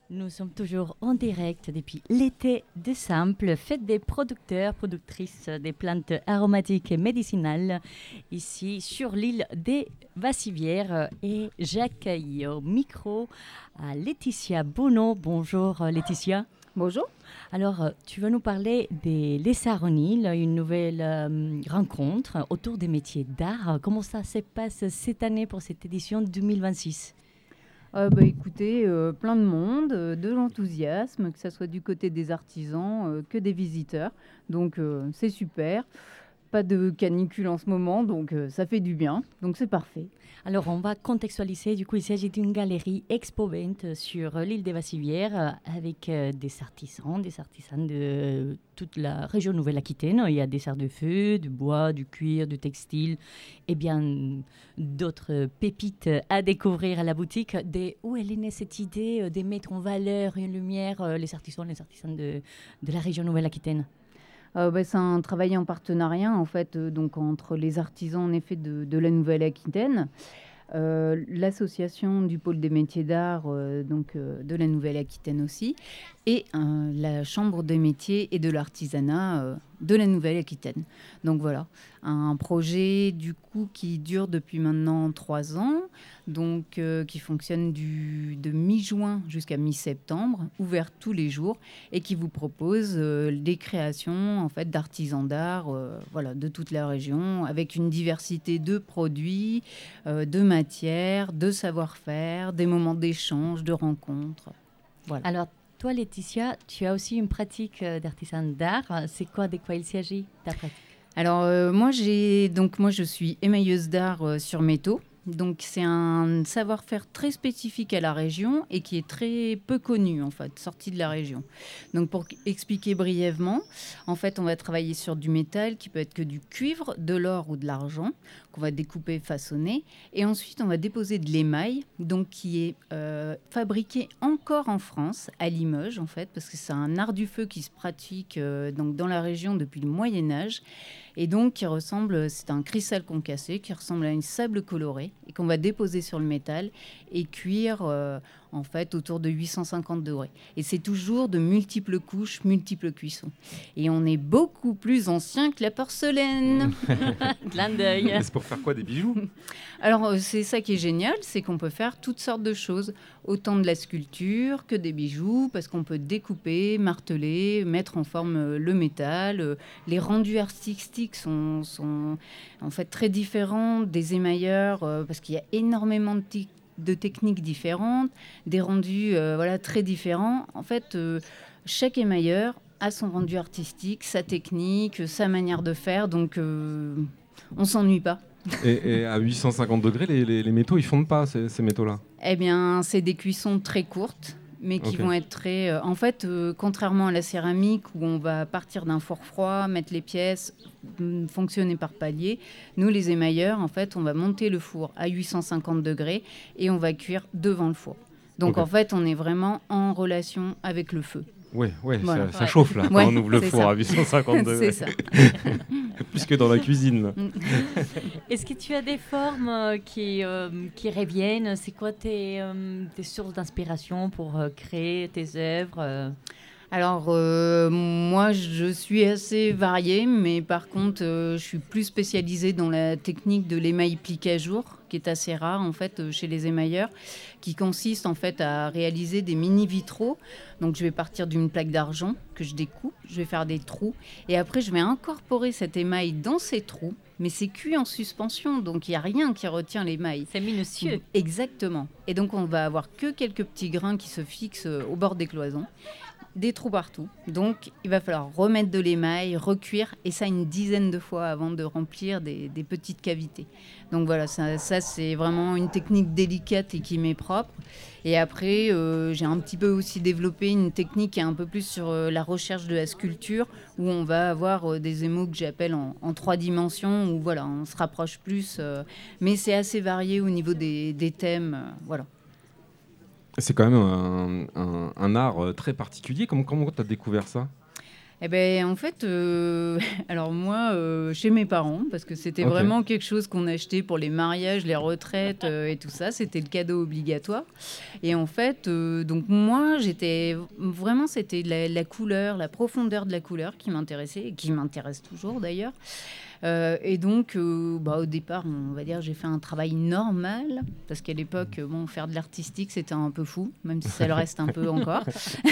Nous sommes toujours en direct depuis l'été de Simple, fête des producteurs, productrices des plantes aromatiques et médicinales, ici sur l'île des Vassivières. Et j'accueille au micro Laetitia Bonneau. Bonjour Laetitia. Bonjour. Alors, tu vas nous parler des Lessards en île, une nouvelle rencontre autour des métiers d'art. Comment ça se passe cette année pour cette édition 2026 ? Écoutez, plein de monde, de l'enthousiasme, que ce soit du côté des artisans que des visiteurs. Donc c'est super. Pas de canicule en ce moment, donc ça fait du bien. Donc c'est parfait. Alors, on va contextualiser. Du coup, il s'agit d'une galerie Expo-Vent sur l'île des Vassivières avec des artisans de toute la région Nouvelle-Aquitaine. Il y a des serres de feu, du bois, du cuir, du textile et bien d'autres pépites à découvrir à la boutique. Où elle est née cette idée de mettre en valeur et en lumière les artisans de la région Nouvelle-Aquitaine? C'est un travail en partenariat en fait, donc entre les artisans en effet de la Nouvelle-Aquitaine, l'association du pôle des métiers d'art de la Nouvelle-Aquitaine aussi, et la chambre des métiers et de l'artisanat de la Nouvelle-Aquitaine. Donc voilà, un projet du coup qui dure depuis maintenant 3 ans, donc qui fonctionne de mi-juin jusqu'à mi-septembre, ouvert tous les jours, et qui vous propose des créations en fait d'artisans d'art de toute la région, avec une diversité de produits, de matières, de savoir-faire, des moments d'échange, de rencontres. Voilà. Alors, toi, Laetitia, tu as aussi une pratique d'artisan d'art. C'est quoi, de quoi il s'agit, ta pratique? Alors, moi, je suis émailleuse d'art sur métaux. Donc, c'est un savoir-faire très spécifique à la région et qui est très peu connu, en fait, sorti de la région. Donc, pour expliquer brièvement, en fait, on va travailler sur du métal qui peut être que du cuivre, de l'or ou de l'argent, qu'on va découper, façonner. Et ensuite, on va déposer de l'émail, donc qui est fabriqué encore en France, à Limoges, en fait, parce que c'est un art du feu qui se pratique donc dans la région depuis le Moyen-Âge. Et donc, c'est un cristal concassé qui ressemble à une sable colorée et qu'on va déposer sur le métal et cuire en fait autour de 850 degrés. Et c'est toujours de multiples couches, multiples cuissons. Et on est beaucoup plus ancien que la porcelaine. Clin d'œil. Et c'est pour faire quoi, des bijoux? Alors, c'est ça qui est génial, c'est qu'on peut faire toutes sortes de choses. Autant de la sculpture que des bijoux, parce qu'on peut découper, marteler, mettre en forme le métal. Les rendus artistiques sont en fait très différents des émailleurs, parce qu'il y a énormément de techniques différentes, des rendus très différents. En fait, chaque émailleur a son rendu artistique, sa technique, sa manière de faire, donc on s'ennuie pas. Et à 850 degrés, les métaux, ils fondent pas, ces métaux-là? Eh bien, c'est des cuissons très courtes, mais qui vont être très... en fait, contrairement à la céramique, où on va partir d'un four froid, mettre les pièces, fonctionner par palier, nous, les émailleurs, en fait, on va monter le four à 850 degrés et on va cuire devant le four. Donc, en fait, on est vraiment en relation avec le feu. Oui, Voilà. ça chauffe là, quand on ouvre le four à 850 degrés. C'est ça. Plus que dans la cuisine. Est-ce que tu as des formes qui reviennent? C'est quoi tes sources d'inspiration pour créer tes œuvres? Alors, moi, je suis assez variée, mais par contre, je suis plus spécialisée dans la technique de l'émail plique à jour, qui est assez rare, en fait, chez les émailleurs, qui consiste, en fait, à réaliser des mini-vitraux. Donc, je vais partir d'une plaque d'argent que je découpe, je vais faire des trous, et après, je vais incorporer cet émail dans ces trous, mais c'est cuit en suspension, donc il n'y a rien qui retient l'émail. C'est minutieux. Exactement. Et donc, on va avoir que quelques petits grains qui se fixent au bord des cloisons. Des trous partout. Donc, il va falloir remettre de l'émail, recuire, et ça une dizaine de fois avant de remplir des petites cavités. Donc voilà, ça c'est vraiment une technique délicate et qui m'est propre. Et après, j'ai un petit peu aussi développé une technique qui est un peu plus sur la recherche de la sculpture, où on va avoir des émaux que j'appelle en 3 dimensions, où voilà, on se rapproche plus. Mais c'est assez varié au niveau des thèmes. Voilà. C'est quand même un art très particulier. Comment tu as découvert ça? Eh ben, en fait, alors moi, chez mes parents, parce que c'était vraiment quelque chose qu'on achetait pour les mariages, les retraites et tout ça, c'était le cadeau obligatoire. Et en fait, donc moi, c'était la couleur, la profondeur de la couleur qui m'intéressait, et qui m'intéresse toujours d'ailleurs. Et donc, au départ, on va dire, j'ai fait un travail normal, parce qu'à l'époque, faire de l'artistique, c'était un peu fou, même si ça le reste un peu encore.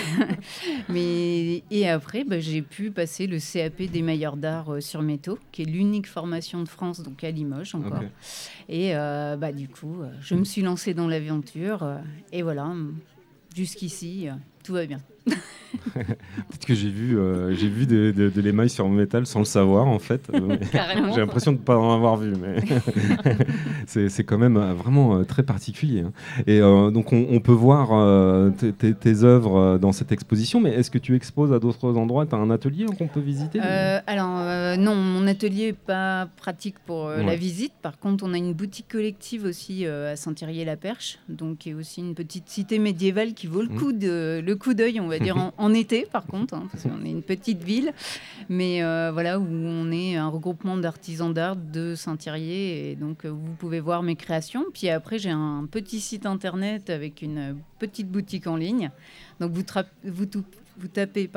Et après, j'ai pu passer le CAP d'émailleur d'art sur métaux, qui est l'unique formation de France, donc à Limoges encore. Et du coup, je me suis lancée dans l'aventure, et voilà, jusqu'ici, tout va bien. Peut-être que j'ai vu de l'émail sur métal sans le savoir en fait. J'ai l'impression de ne pas en avoir vu, mais c'est quand même vraiment très particulier. Hein. Et donc on peut voir tes œuvres dans cette exposition, mais est-ce que tu exposes à d'autres endroits? Tu as un atelier qu'on peut visiter? Non, mon atelier n'est pas pratique pour la visite. Par contre, on a une boutique collective aussi à Saint-Thierry-la-Perche, donc qui est aussi une petite cité médiévale qui vaut le coup d'œil, on va dire, en été par contre, parce qu'on est une petite ville, mais où on est un regroupement d'artisans d'art de Saint-Thierry, et donc vous pouvez voir mes créations. Puis après, j'ai un petit site internet avec une petite boutique en ligne, donc vous tapez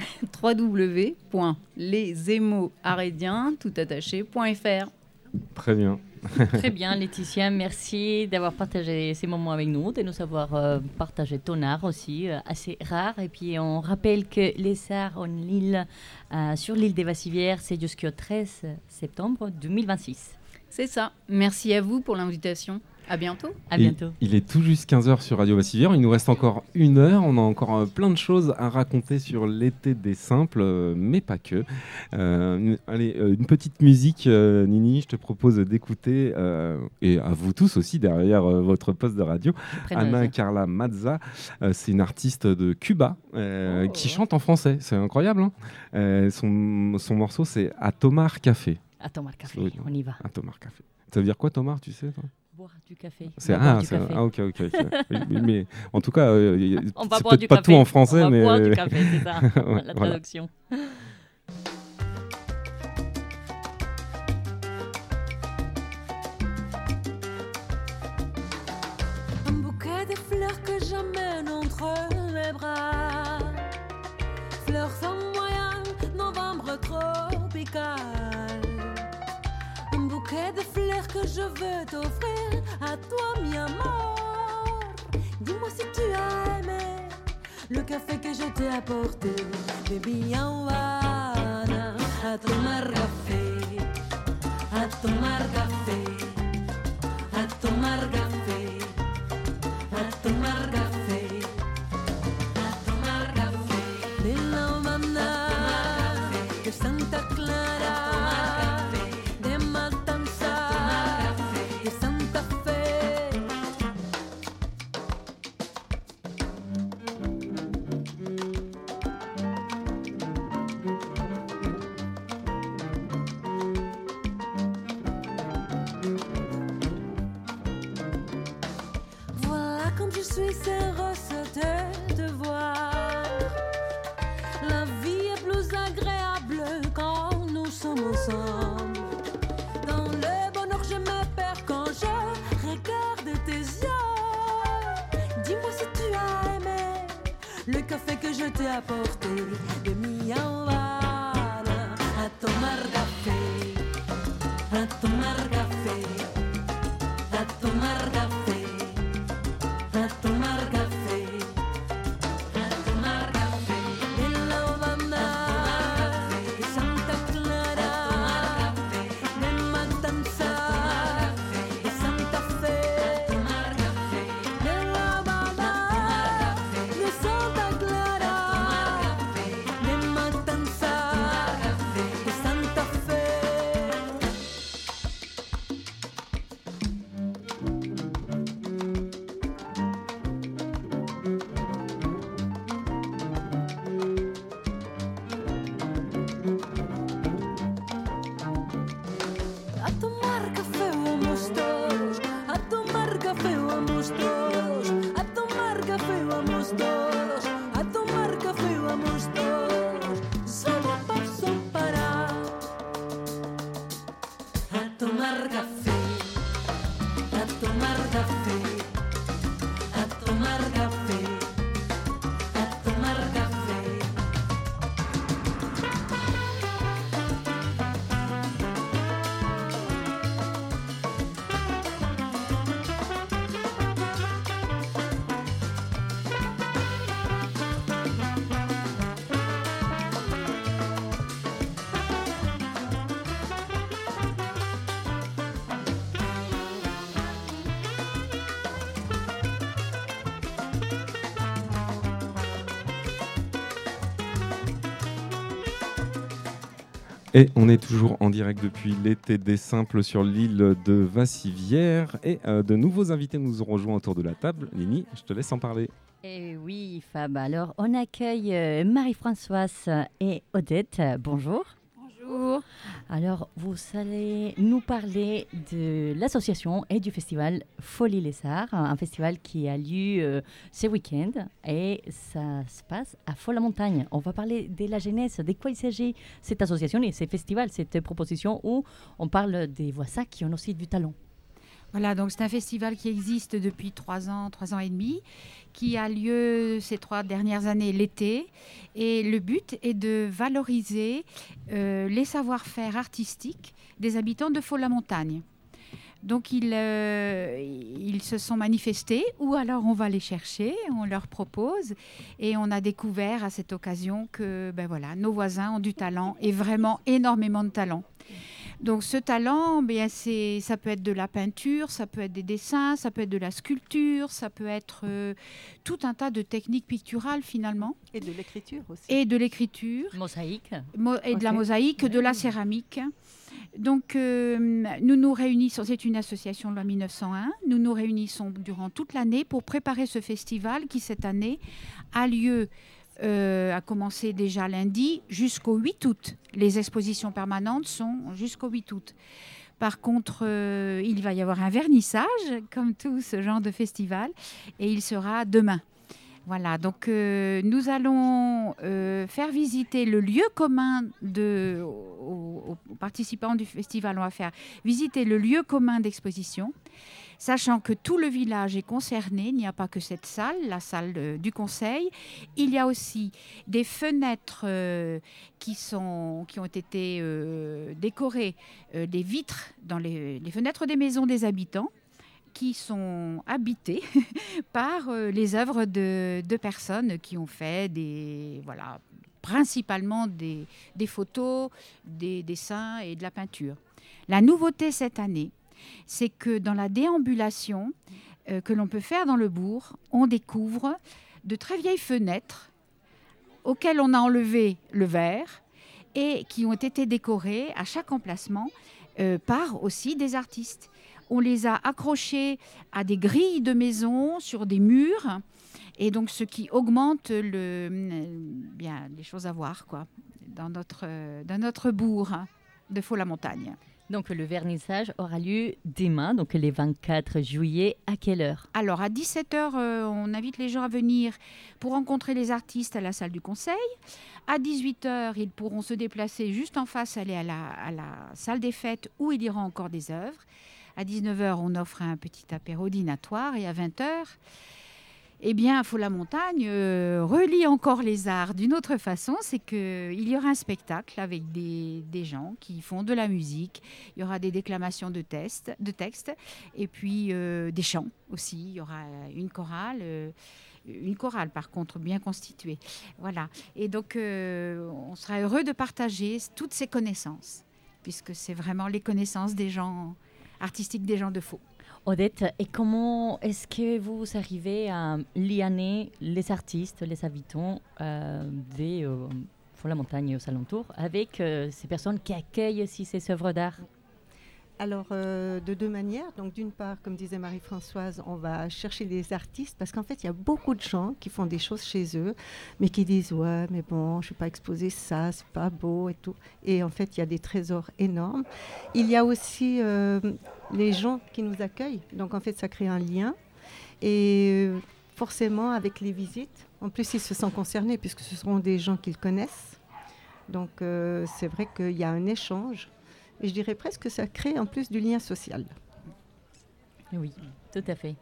www.lesémotsarediens.fr. Très bien. Très bien, Laetitia, merci d'avoir partagé ces moments avec nous, de nous avoir partagé ton art aussi, assez rare. Et puis on rappelle que les arts en Lille, sur l'île des Vassivières, c'est jusqu'au 13 septembre 2026. C'est ça. Merci à vous pour l'invitation. À bientôt. À bientôt. Il est tout juste 15h sur Radio Vassivière. Il nous reste encore 1 heure. On a encore plein de choses à raconter sur l'été des simples, mais pas que. Allez, une petite musique, Nini, je te propose d'écouter, et à vous tous aussi, derrière votre poste de radio, Ana Carla Mazza. C'est une artiste de Cuba qui chante en français. C'est incroyable. Hein. Son morceau, c'est À Tomar Café. À Tomar Café, on y va. À Tomar Café. Ça veut dire quoi, Tomar, tu sais, toi? Boire du café. Ok. Mais en tout cas, on va c'est boire peut-être du pas café. tout en français, on va mais boire du café, c'est ça, la voilà. traduction. Un bouquet de fleurs que j'emmène entre mes bras, fleurs sans moyen, novembre tropical. Un bouquet de fleurs que je veux t'offrir à toi, mi amour. Dis-moi si tu as aimé le café que je t'ai apporté. Baby, en Havana, à tomar café, à tomar café, à tomar café, à tomar café, à tomar café. De La Habana, de Santa Clara, je suis heureuse de te voir. La vie est plus agréable quand nous sommes ensemble. Dans le bonheur je me perds quand je regarde tes yeux. Dis-moi si tu as aimé le café que je t'ai apporté de mi Havana. À tomar café, à tomar café, à tomar café. Et on est toujours en direct depuis l'été des Simples sur l'île de Vassivière. Et de nouveaux invités nous ont rejoints autour de la table. Nini, je te laisse en parler. Et oui, Fab. Alors, on accueille Marie-Françoise et Odette. Bonjour. Bonjour. Alors, vous allez nous parler de l'association et du festival Folie les Arts, un festival qui a lieu ce week-end et ça se passe à Folle-la-Montagne. On va parler de la jeunesse, de quoi il s'agit cette association et ce festival, cette proposition où on parle des voisins qui ont aussi du talent. Voilà, donc c'est un festival qui existe depuis 3 ans et demi, qui a lieu ces 3 dernières années l'été. Et le but est de valoriser les savoir-faire artistiques des habitants de Folle-la-Montagne. Donc ils se sont manifestés, ou alors on va les chercher, on leur propose. Et on a découvert à cette occasion que nos voisins ont du talent, et vraiment énormément de talent. Donc ce talent, ça peut être de la peinture, ça peut être des dessins, ça peut être de la sculpture, ça peut être tout un tas de techniques picturales finalement. Et de l'écriture aussi. Et de l'écriture. Mosaïque. Et de la mosaïque, de la céramique. Donc nous nous réunissons, c'est une association de loi 1901, nous nous réunissons durant toute l'année pour préparer ce festival qui cette année a lieu a commencé déjà lundi jusqu'au 8 août. Les expositions permanentes sont jusqu'au 8 août. Par contre, il va y avoir un vernissage, comme tout ce genre de festival, et il sera demain. Voilà, donc nous allons faire visiter le lieu commun aux participants du festival. On va faire visiter le lieu commun d'exposition, sachant que tout le village est concerné. Il n'y a pas que cette salle, la salle du conseil. Il y a aussi des fenêtres qui ont été décorées, des vitres dans les fenêtres des maisons des habitants, qui sont habitées par les œuvres de personnes qui ont fait principalement des photos, des dessins et de la peinture. La nouveauté cette année, c'est que dans la déambulation que l'on peut faire dans le bourg, on découvre de très vieilles fenêtres auxquelles on a enlevé le verre et qui ont été décorées à chaque emplacement par aussi des artistes. On les a accrochées à des grilles de maison sur des murs, et donc ce qui augmente les choses à voir dans notre bourg de Folle-la-Montagne. Donc le vernissage aura lieu demain, donc le 24 juillet. À quelle heure ? Alors à 17h, on invite les gens à venir pour rencontrer les artistes à la salle du conseil. À 18h, ils pourront se déplacer juste en face, aller à la salle des fêtes où il y aura encore des œuvres. À 19h, on offre un petit apéro dînatoire, et à 20h, Folle-la-Montagne relie encore les arts d'une autre façon. C'est qu'il y aura un spectacle avec des gens qui font de la musique. Il y aura des déclamations de textes, et puis des chants aussi. Il y aura une chorale par contre bien constituée. Voilà. Et donc on sera heureux de partager toutes ces connaissances, puisque c'est vraiment les connaissances des gens artistiques, des gens de Faux. Odette, et comment est-ce que vous arrivez à lier les artistes, les habitants de Folle-la-Montagne et aux alentours avec ces personnes qui accueillent aussi ces œuvres d'art ? Alors, de deux manières. Donc, d'une part, comme disait Marie-Françoise, on va chercher des artistes parce qu'en fait, il y a beaucoup de gens qui font des choses chez eux, mais qui disent « Ouais, mais bon, je ne vais pas exposer ça, c'est pas beau et tout. » Et en fait, il y a des trésors énormes. Il y a aussi les gens qui nous accueillent. Donc, en fait, ça crée un lien. Et forcément, avec les visites, en plus, ils se sentent concernés puisque ce seront des gens qu'ils connaissent. Donc, c'est vrai qu'il y a un échange. Et je dirais presque que ça crée en plus du lien social. Oui, tout à fait.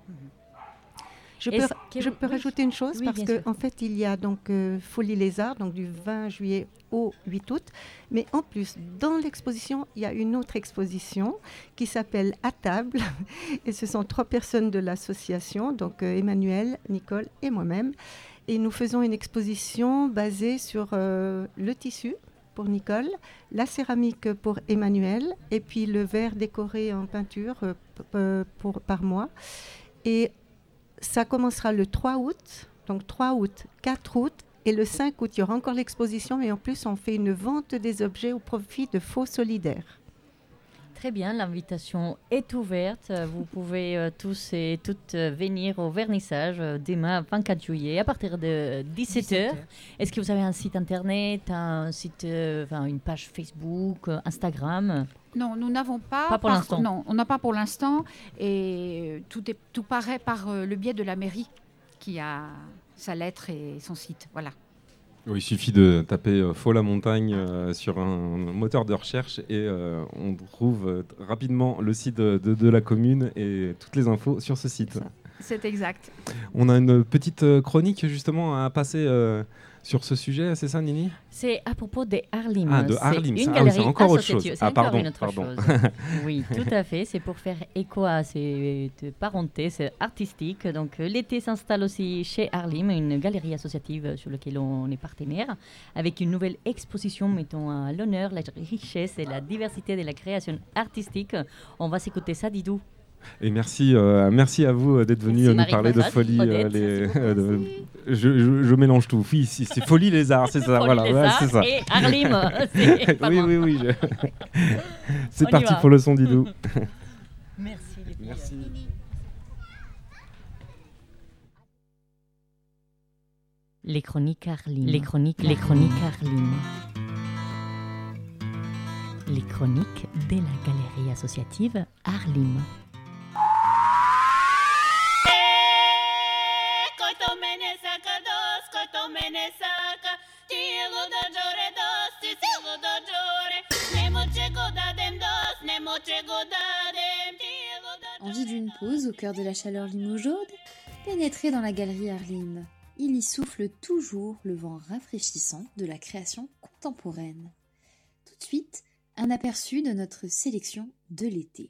Je peux rajouter une chose, parce qu'en fait, il y a donc Folie les Arts, donc du 20 juillet au 8 août. Mais en plus, dans l'exposition, il y a une autre exposition qui s'appelle « À table ». Et ce sont 3 personnes de l'association, donc Emmanuel, Nicole et moi-même. Et nous faisons une exposition basée sur le tissu, pour Nicole, la céramique pour Emmanuel, et puis le verre décoré en peinture par moi. Et ça commencera le 3 août, donc 3 août, 4 août Et le 5 août, il y aura encore l'exposition, mais en plus, on fait une vente des objets au profit de Faux Solidaires. Très bien, l'invitation est ouverte. Vous pouvez tous et toutes venir au vernissage demain 24 juillet à partir de 17h. Est-ce que vous avez un site internet, une page Facebook, Instagram? Non, nous n'avons pas. Pas pour l'instant. Non, on n'a pas pour l'instant. Et tout paraît par le biais de la mairie qui a sa lettre et son site. Voilà. Oui, il suffit de taper Faux la montagne sur un moteur de recherche et on trouve rapidement le site de la commune et toutes les infos sur ce site. C'est exact. On a une petite chronique justement à passer sur ce sujet, c'est ça Nini? C'est à propos des Arlim. Ah, de Arlim, c'est une c'est galerie encore autre associative. chose. C'est Ah, encore pardon, une autre pardon. chose. Oui, tout à fait. C'est pour faire écho à cette parenté artistique. Donc, l'été s'installe aussi chez Arlim, une galerie associative sur laquelle on est partenaire, avec une nouvelle exposition mettant à l'honneur la richesse et la diversité de la création artistique. On va s'écouter ça, Didou. Et merci à vous d'être venu nous parler de folie. Je mélange tout. Oui, c'est Folie les Arts, c'est ça. Folie voilà, les ouais, Arts c'est ça. et Arlim. C'est pas Oui, moi. oui. C'est On y parti va. pour le son Didou. Merci, les filles. Merci. Les chroniques Arlim. Les chroniques Arlim. Les chroniques de la galerie associative Arlim. Envie d'une pause au cœur de la chaleur limougeaude? Pénétrez dans la galerie Arlim. Il y souffle toujours le vent rafraîchissant de la création contemporaine. Tout de suite, un aperçu de notre sélection de l'été.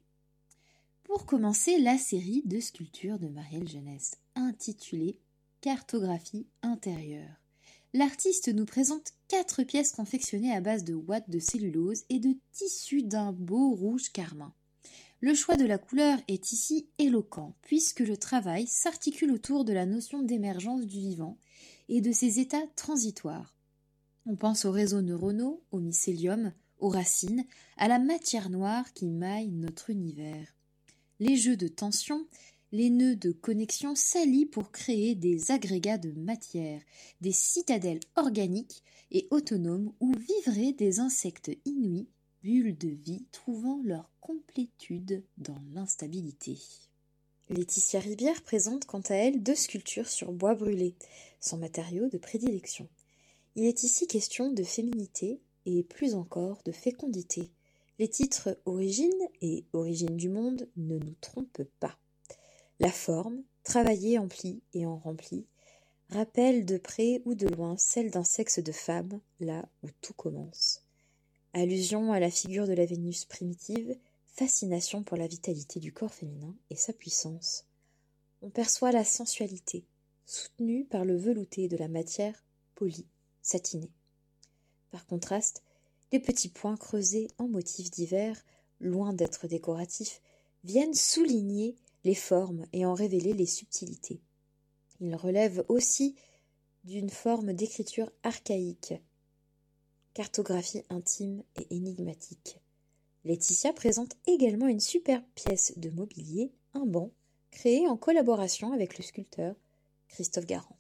Pour commencer, la série de sculptures de Marielle Jeunesse, intitulée Cartographie intérieure. L'artiste nous présente 4 pièces confectionnées à base de ouate de cellulose et de tissu d'un beau rouge carmin. Le choix de la couleur est ici éloquent, puisque le travail s'articule autour de la notion d'émergence du vivant et de ses états transitoires. On pense aux réseaux neuronaux, au mycélium, aux racines, à la matière noire qui maille notre univers. Les jeux de tension, les nœuds de connexion s'allient pour créer des agrégats de matière, des citadelles organiques et autonomes où vivraient des insectes inouïs, bulles de vie trouvant leur complétude dans l'instabilité. Laetitia Ribière présente quant à elle 2 sculptures sur bois brûlé, son matériau de prédilection. Il est ici question de féminité et plus encore de fécondité. Les titres Origine et Origine du monde ne nous trompent pas. La forme, travaillée en plis et en remplis, rappelle de près ou de loin celle d'un sexe de femme, là où tout commence. Allusion à la figure de la Vénus primitive, fascination pour la vitalité du corps féminin et sa puissance. On perçoit la sensualité, soutenue par le velouté de la matière polie, satinée. Par contraste, les petits points creusés en motifs divers, loin d'être décoratifs, viennent souligner les formes et en révéler les subtilités. Ils relèvent aussi d'une forme d'écriture archaïque, cartographie intime et énigmatique. Laetitia présente également une superbe pièce de mobilier, un banc, créé en collaboration avec le sculpteur Christophe Garand.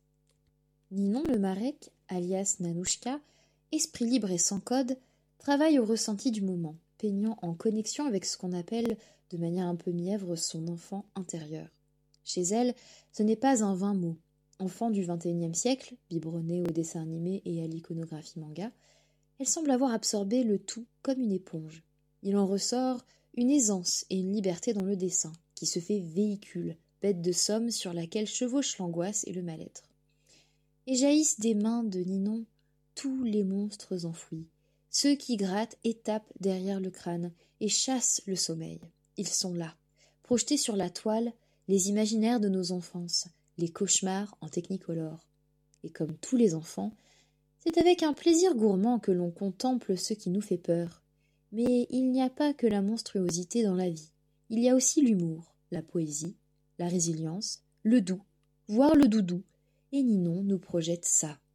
Ninon Lemarec, alias Nanouchka, esprit libre et sans code, travaille au ressenti du moment, peignant en connexion avec ce qu'on appelle, de manière un peu mièvre, son enfant intérieur. Chez elle, ce n'est pas un vain mot. Enfant du XXIe siècle, biberonnée au dessin animé et à l'iconographie manga, elle semble avoir absorbé le tout comme une éponge. Il en ressort une aisance et une liberté dans le dessin, qui se fait véhicule, bête de somme sur laquelle chevauchent l'angoisse et le mal-être. Et jaillissent des mains de Ninon tous les monstres enfouis, ceux qui grattent et tapent derrière le crâne et chassent le sommeil. Ils sont là, projetés sur la toile, les imaginaires de nos enfances, les cauchemars en technicolore. Et comme tous les enfants, c'est avec un plaisir gourmand que l'on contemple ce qui nous fait peur. Mais il n'y a pas que la monstruosité dans la vie. Il y a aussi l'humour, la poésie, la résilience, le doux, voire le doudou. Et Ninon nous projette ça.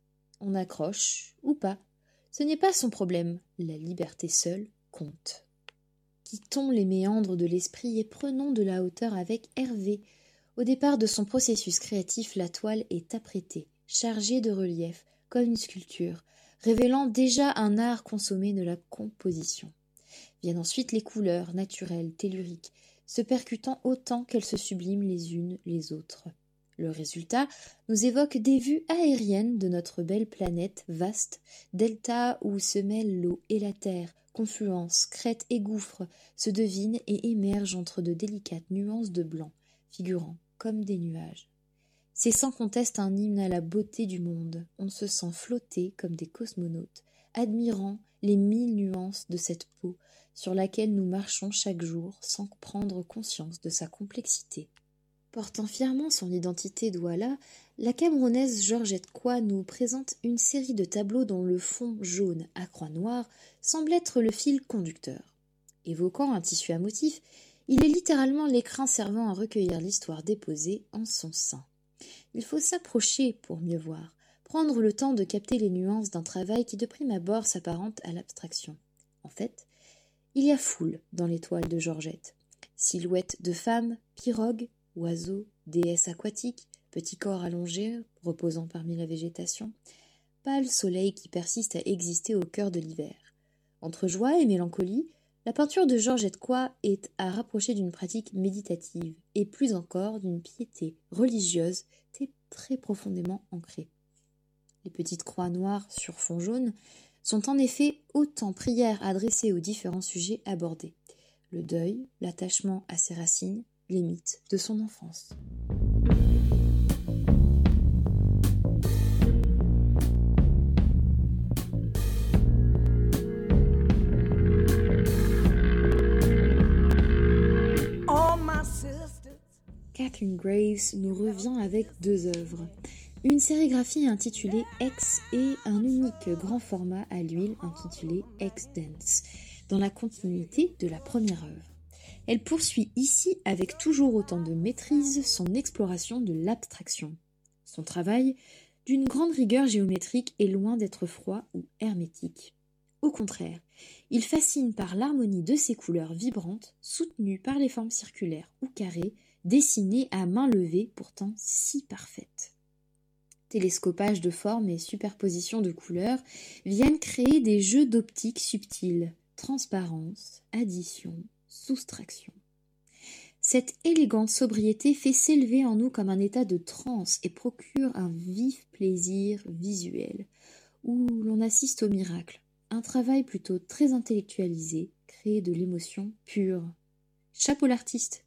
On accroche ou pas. Ce n'est pas son problème. La liberté seule compte. Quittons les méandres de l'esprit et prenons de la hauteur avec Hervé. Au départ de son processus créatif, la toile est apprêtée, chargée de relief, comme une sculpture, révélant déjà un art consommé de la composition. Viennent ensuite les couleurs naturelles, telluriques, se percutant autant qu'elles se subliment les unes les autres. Le résultat nous évoque des vues aériennes de notre belle planète vaste, delta où se mêlent l'eau et la terre, confluence, crête et gouffre se devinent et émergent entre de délicates nuances de blanc, figurant comme des nuages. C'est sans conteste un hymne à la beauté du monde. On se sent flotter comme des cosmonautes, admirant les 1000 nuances de cette peau sur laquelle nous marchons chaque jour sans prendre conscience de sa complexité. Portant fièrement son identité douala, la Camerounaise Georgette Coy nous présente une série de tableaux dont le fond jaune à croix noire semble être le fil conducteur. Évoquant un tissu à motifs, il est littéralement l'écrin servant à recueillir l'histoire déposée en son sein. Il faut s'approcher pour mieux voir, prendre le temps de capter les nuances d'un travail qui de prime abord s'apparente à l'abstraction. En fait, il y a foule dans les toiles de Georgette. Silhouettes de femmes, pirogues, oiseaux, déesses aquatiques, petits corps allongés, reposant parmi la végétation, pâle soleil qui persiste à exister au cœur de l'hiver. Entre joie et mélancolie, la peinture de Georgette Coy est à rapprocher d'une pratique méditative et plus encore d'une piété religieuse très profondément ancrée. Les petites croix noires sur fond jaune sont en effet autant prières adressées aux différents sujets abordés. Le deuil, l'attachement à ses racines, les mythes de son enfance. Catherine Graves nous revient avec 2 œuvres. Une sérigraphie intitulée X et un unique grand format à l'huile intitulé X-Dance, dans la continuité de la première œuvre. Elle poursuit ici avec toujours autant de maîtrise son exploration de l'abstraction. Son travail, d'une grande rigueur géométrique, est loin d'être froid ou hermétique. Au contraire, il fascine par l'harmonie de ses couleurs vibrantes, soutenues par les formes circulaires ou carrées, dessinées à main levée, pourtant si parfaites. Télescopage de formes et superposition de couleurs viennent créer des jeux d'optique subtils, transparence, addition, soustraction. Cette élégante sobriété fait s'élever en nous comme un état de transe et procure un vif plaisir visuel, où l'on assiste au miracle, un travail plutôt très intellectualisé, créé de l'émotion pure. Chapeau l'artiste.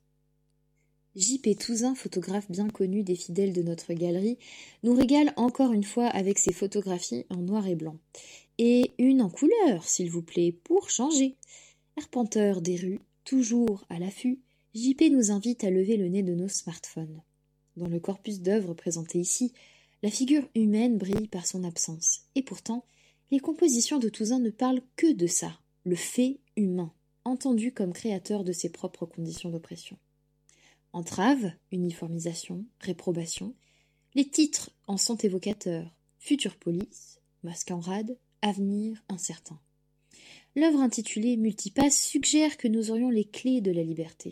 J.P. Touzin, photographe bien connu des fidèles de notre galerie, nous régale encore une fois avec ses photographies en noir et blanc. Et une en couleur, s'il vous plaît, pour changer. Arpenteur des rues, toujours à l'affût, J.P. nous invite à lever le nez de nos smartphones. Dans le corpus d'œuvres présenté ici, la figure humaine brille par son absence. Et pourtant, les compositions de Touzin ne parlent que de ça, le fait humain, entendu comme créateur de ses propres conditions d'oppression. Entrave, uniformisation, réprobation, les titres en sont évocateurs. Future police, masque en rade, avenir incertain. L'œuvre intitulée Multipasse suggère que nous aurions les clés de la liberté.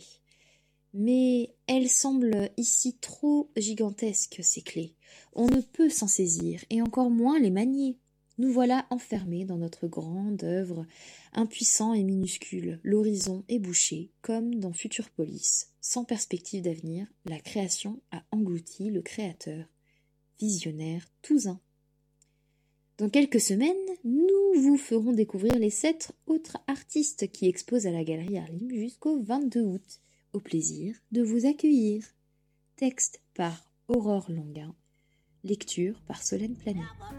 Mais elles semblent ici trop gigantesques, ces clés. On ne peut s'en saisir, et encore moins les manier. Nous voilà enfermés dans notre grande œuvre, impuissants et minuscules, l'horizon est bouché, comme dans Future Police. Sans perspective d'avenir, la création a englouti le créateur, visionnaire Touzin. Dans quelques semaines, nous vous ferons découvrir les 7 autres artistes qui exposent à la Galerie Arlim jusqu'au 22 août. Au plaisir de vous accueillir. Texte par Aurore Languin. Lecture par Solène Planet.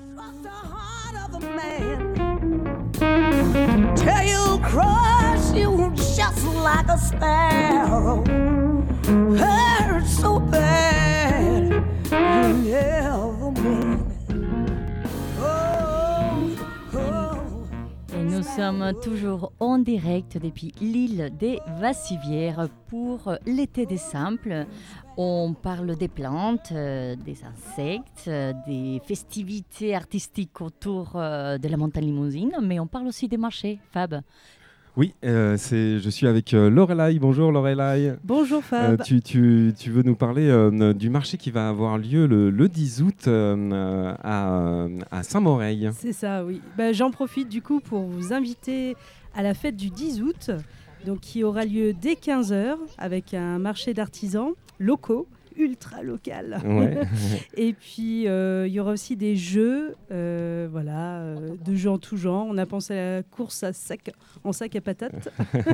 Till you crush you just like a sparrow. Hurt so bad you never mean. Oh, oh. Et nous sommes toujours en direct depuis l'île des Vassivières pour l'été des simples. On parle des plantes, des insectes, des festivités artistiques autour de la montagne Limousine, mais on parle aussi des marchés. Fab. Oui, je suis avec Lorelai. Bonjour Lorelai. Bonjour Fab. Tu veux nous parler du marché qui va avoir lieu le 10 août à Saint-Moreil. C'est ça, oui. J'en profite du coup pour vous inviter à la fête du 10 août, donc, qui aura lieu dès 15h avec un marché d'artisans locaux, ultra local. Ouais. Et puis, il y aura aussi des jeux, de jeux en tout genre. On a pensé à la course en sac à patates.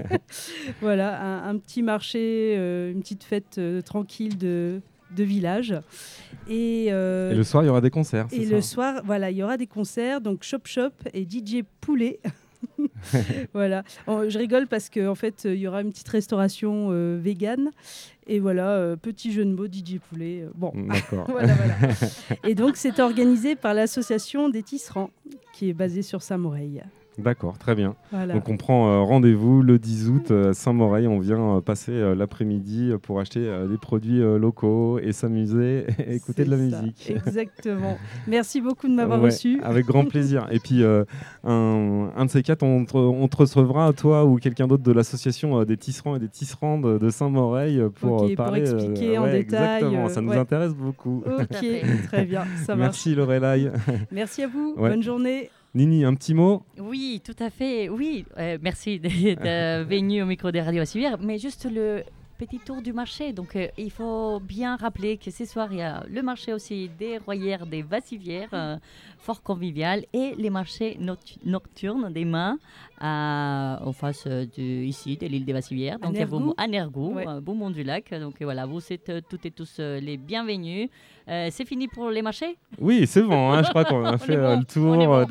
Voilà, un petit marché, une petite fête tranquille de village. Et le soir, il y aura des concerts, c'est ça ? Le soir, voilà, il y aura des concerts, donc Chop Chop et DJ Poulet. Voilà. Je rigole parce qu'en fait, il y aura une petite restauration végane. Et voilà, petit jeu de mots, DJ Poulet. Bon, d'accord. voilà. Et donc, c'est organisé par l'association des Tisserands, qui est basée sur Saint-Moreil. D'accord, très bien. Voilà. Donc on prend rendez-vous le 10 août à Saint-Moreil. On vient passer l'après-midi pour acheter des produits locaux et s'amuser et écouter de la musique. Exactement. Merci beaucoup de m'avoir reçu. Avec grand plaisir. Et puis un de ces quatre, on te recevra, toi ou quelqu'un d'autre de l'association des tisserands et des tisserandes de Saint-Moreil pour parler. Pour expliquer en détail. Exactement, ça nous intéresse beaucoup. Ok, très bien, ça marche. Merci Lorelai. Merci à vous, bonne journée. Nini, un petit mot ? Oui, tout à fait. Oui, merci d'être venu au micro des radios Vassivières. Mais juste le petit tour du marché. Donc, il faut bien rappeler que ce soir, il y a le marché aussi des Royères des Vassivières, fort convivial, et les marchés nocturnes des mains en face ici, de l'île des Vassivières. Donc, à Nergou, Beaumont du Lac. Donc, voilà, vous êtes toutes et tous les bienvenus. C'est fini pour les marchés ? Oui, c'est bon. Je crois qu'on a fait le tour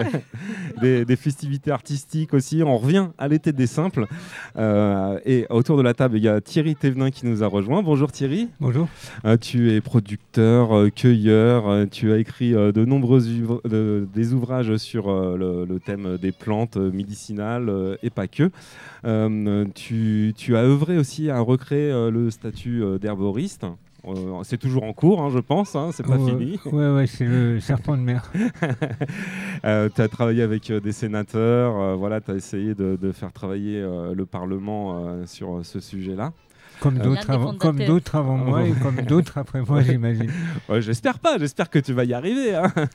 des festivités artistiques aussi. On revient à l'été des simples. Et autour de la table, il y a Thierry Thévenin qui nous a rejoint. Bonjour Thierry. Bonjour. Tu es producteur, cueilleur. Tu as écrit de nombreux des ouvrages sur le thème des plantes médicinales et pas que. Tu as œuvré aussi à recréer le statut d'herboriste. C'est toujours en cours, je pense, c'est pas fini. Ouais, c'est le serpent de mer. Tu as travaillé avec des sénateurs, tu as essayé de faire travailler le Parlement sur ce sujet-là. Comme d'autres avant moi et comme d'autres après moi, j'imagine. Ouais, j'espère que tu vas y arriver.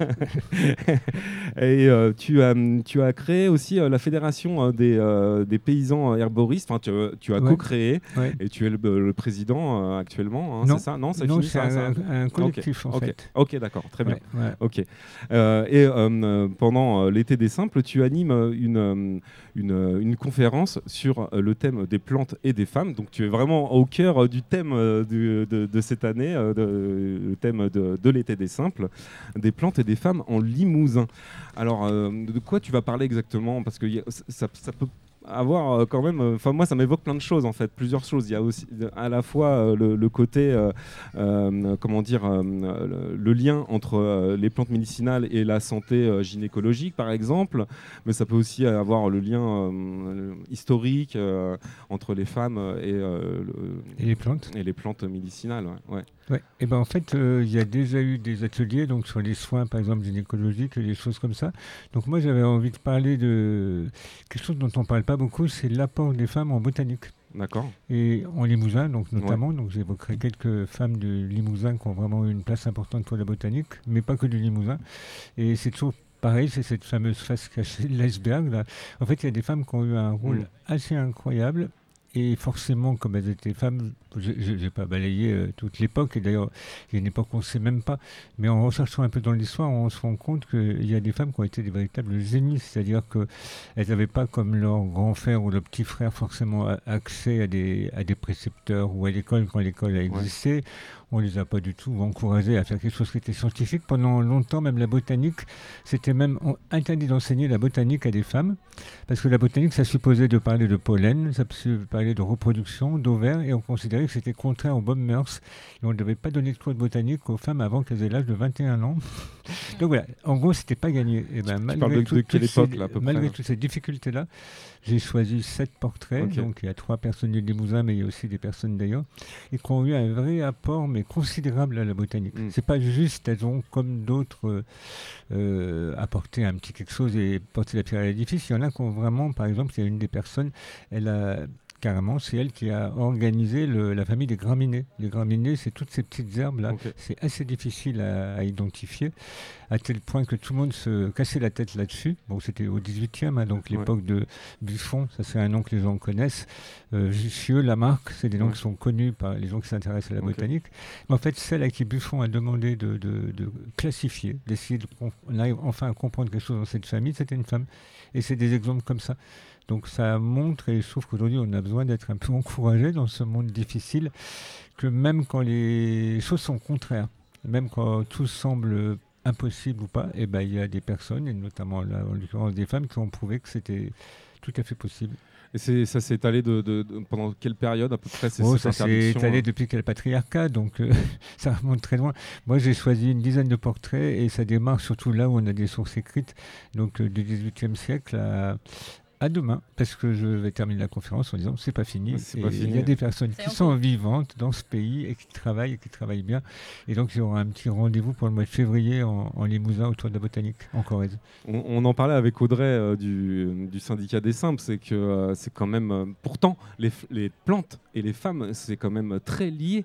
Et tu as créé aussi la fédération des paysans herboristes. Enfin, tu as co-créé et tu es le président actuellement. Non. C'est ça ? Non, c'est un collectif en fait. Ok, d'accord, très bien. Ouais. Ok. Et pendant l'été des simples, tu animes une conférence sur le thème des plantes et des femmes. Donc tu es vraiment au cœur du thème de cette année, le thème de l'été des simples, des plantes et des femmes en Limousin. Alors, de quoi tu vas parler exactement ? Parce que ça peut avoir quand même, moi ça m'évoque plein de choses en fait, plusieurs choses. Il y a aussi à la fois le côté le lien entre les plantes médicinales et la santé gynécologique par exemple, mais ça peut aussi avoir le lien historique entre les femmes et les plantes médicinales. Ouais. Et ben en fait il y a déjà eu des ateliers donc sur les soins par exemple gynécologiques et des choses comme ça. Donc moi j'avais envie de parler de quelque chose dont on parle pas beaucoup, c'est l'apport des femmes en botanique. D'accord. Et en Limousin, donc notamment, donc j'évoquerai quelques femmes de Limousin qui ont vraiment eu une place importante pour la botanique, mais pas que du Limousin. Et c'est toujours pareil, c'est cette fameuse face cachée de l'iceberg. Là. En fait, il y a des femmes qui ont eu un rôle assez incroyable. Et forcément, comme elles étaient femmes, je n'ai pas balayé toute l'époque, et d'ailleurs, il y a une époque qu'on ne sait même pas, mais en recherchant un peu dans l'histoire, on se rend compte qu'il y a des femmes qui ont été des véritables génies, c'est-à-dire qu'elles n'avaient pas, comme leur grand frère ou leur petit frère, forcément accès à des précepteurs ou à l'école quand l'école a existé. On ne les a pas du tout encouragés à faire quelque chose qui était scientifique. Pendant longtemps, même la botanique, c'était même interdit d'enseigner la botanique à des femmes, parce que la botanique, ça supposait de parler de pollen, ça parlait de reproduction, d'ovaires, et on considérait que c'était contraire aux bonnes mœurs. Et on ne devait pas donner de cours de botanique aux femmes avant qu'elles aient l'âge de 21 ans. Donc voilà, en gros, c'était pas gagné. Et ben, malgré toutes ces difficultés-là, j'ai choisi 7 portraits. Okay. Donc il y a 3 personnes du Limousin, mais il y a aussi des personnes d'ailleurs, et qui ont eu un vrai apport, mais considérable à la botanique. C'est pas juste, elles ont comme d'autres apporté un petit quelque chose et porté la pierre à l'édifice. Il y en a qui ont vraiment, par exemple, il y a une des personnes, elle a carrément, c'est elle qui a organisé la famille des graminées. Les graminées, c'est toutes ces petites herbes-là. Okay. C'est assez difficile à identifier, à tel point que tout le monde se cassait la tête là-dessus. Bon, c'était au 18e, hein, donc l'époque de Buffon, ça c'est un nom que les gens connaissent. Jussieu, Lamarck, c'est des noms qui sont connus par les gens qui s'intéressent à la botanique. Mais en fait, celle à qui Buffon a demandé de classifier, d'essayer on arrive enfin à comprendre quelque chose dans cette famille, c'était une femme. Et c'est des exemples comme ça. Donc ça montre, et je trouve qu'aujourd'hui on a besoin d'être un peu encouragé dans ce monde difficile, que même quand les choses sont contraires, même quand tout semble impossible ou pas, et ben, il y a des personnes, et notamment là, en l'occurrence des femmes, qui ont prouvé que c'était tout à fait possible. Et ça s'est étalé pendant quelle période à peu près ça s'est étalé depuis qu'il y a le patriarcat, donc ça remonte très loin. Moi j'ai choisi une dizaine de portraits et ça démarre surtout là où on a des sources écrites, donc du XVIIIe siècle à demain, parce que je vais terminer la conférence en disant c'est pas fini. Il y a des personnes qui sont vivantes dans ce pays et qui travaillent bien. Et donc il y aura un petit rendez-vous pour le mois de février en Limousin autour de la botanique, en Corrèze. On en parlait avec Audrey du syndicat des Simples, c'est que c'est quand même pourtant les plantes et les femmes, c'est quand même très lié.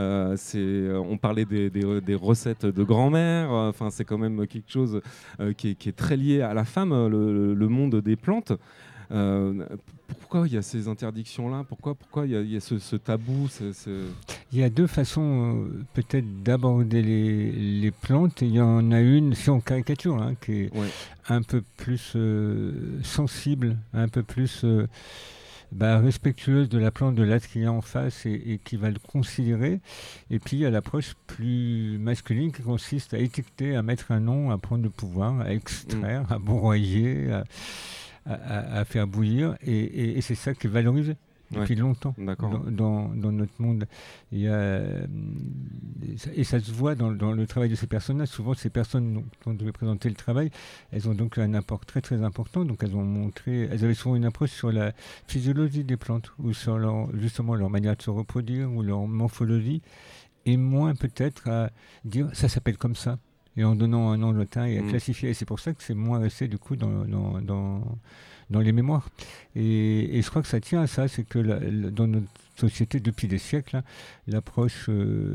On parlait des recettes de grand-mère, enfin c'est quand même quelque chose qui est très lié à la femme, le monde des plantes. Pourquoi il y a ces interdictions-là ? Pourquoi il y a ce tabou Il y a 2 façons peut-être d'aborder les plantes. Il y en a une, si on caricature, hein, qui est un peu plus sensible, un peu plus respectueuse de la plante, de l'être qu'il y a en face et qui va le considérer. Et puis il y a l'approche plus masculine qui consiste à étiqueter, à mettre un nom, à prendre le pouvoir, à extraire, à broyer, à faire bouillir, et c'est ça qui est valorisé depuis longtemps dans notre monde. Et ça se voit dans le travail de ces personnes-là. Souvent, ces personnes dont je vais présenter le travail, elles ont donc un apport très très important. Donc elles avaient souvent une approche sur la physiologie des plantes, ou sur justement leur manière de se reproduire, ou leur morphologie, et moins peut-être à dire ça s'appelle comme ça, et en donnant un nom latin et à classifier. Et c'est pour ça que c'est moins resté du coup dans les mémoires. Et je crois que ça tient à ça, c'est que dans notre société depuis des siècles, l'approche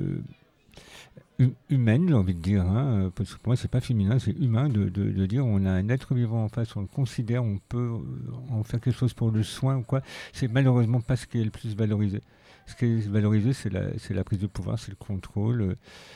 humaine, j'ai envie de dire, hein, parce que pour moi c'est pas féminin, c'est humain de dire on a un être vivant en face, on le considère, on peut en faire quelque chose pour le soin ou quoi. C'est malheureusement pas ce qui est le plus valorisé. Ce qui est valorisé, c'est la prise de pouvoir, c'est le contrôle.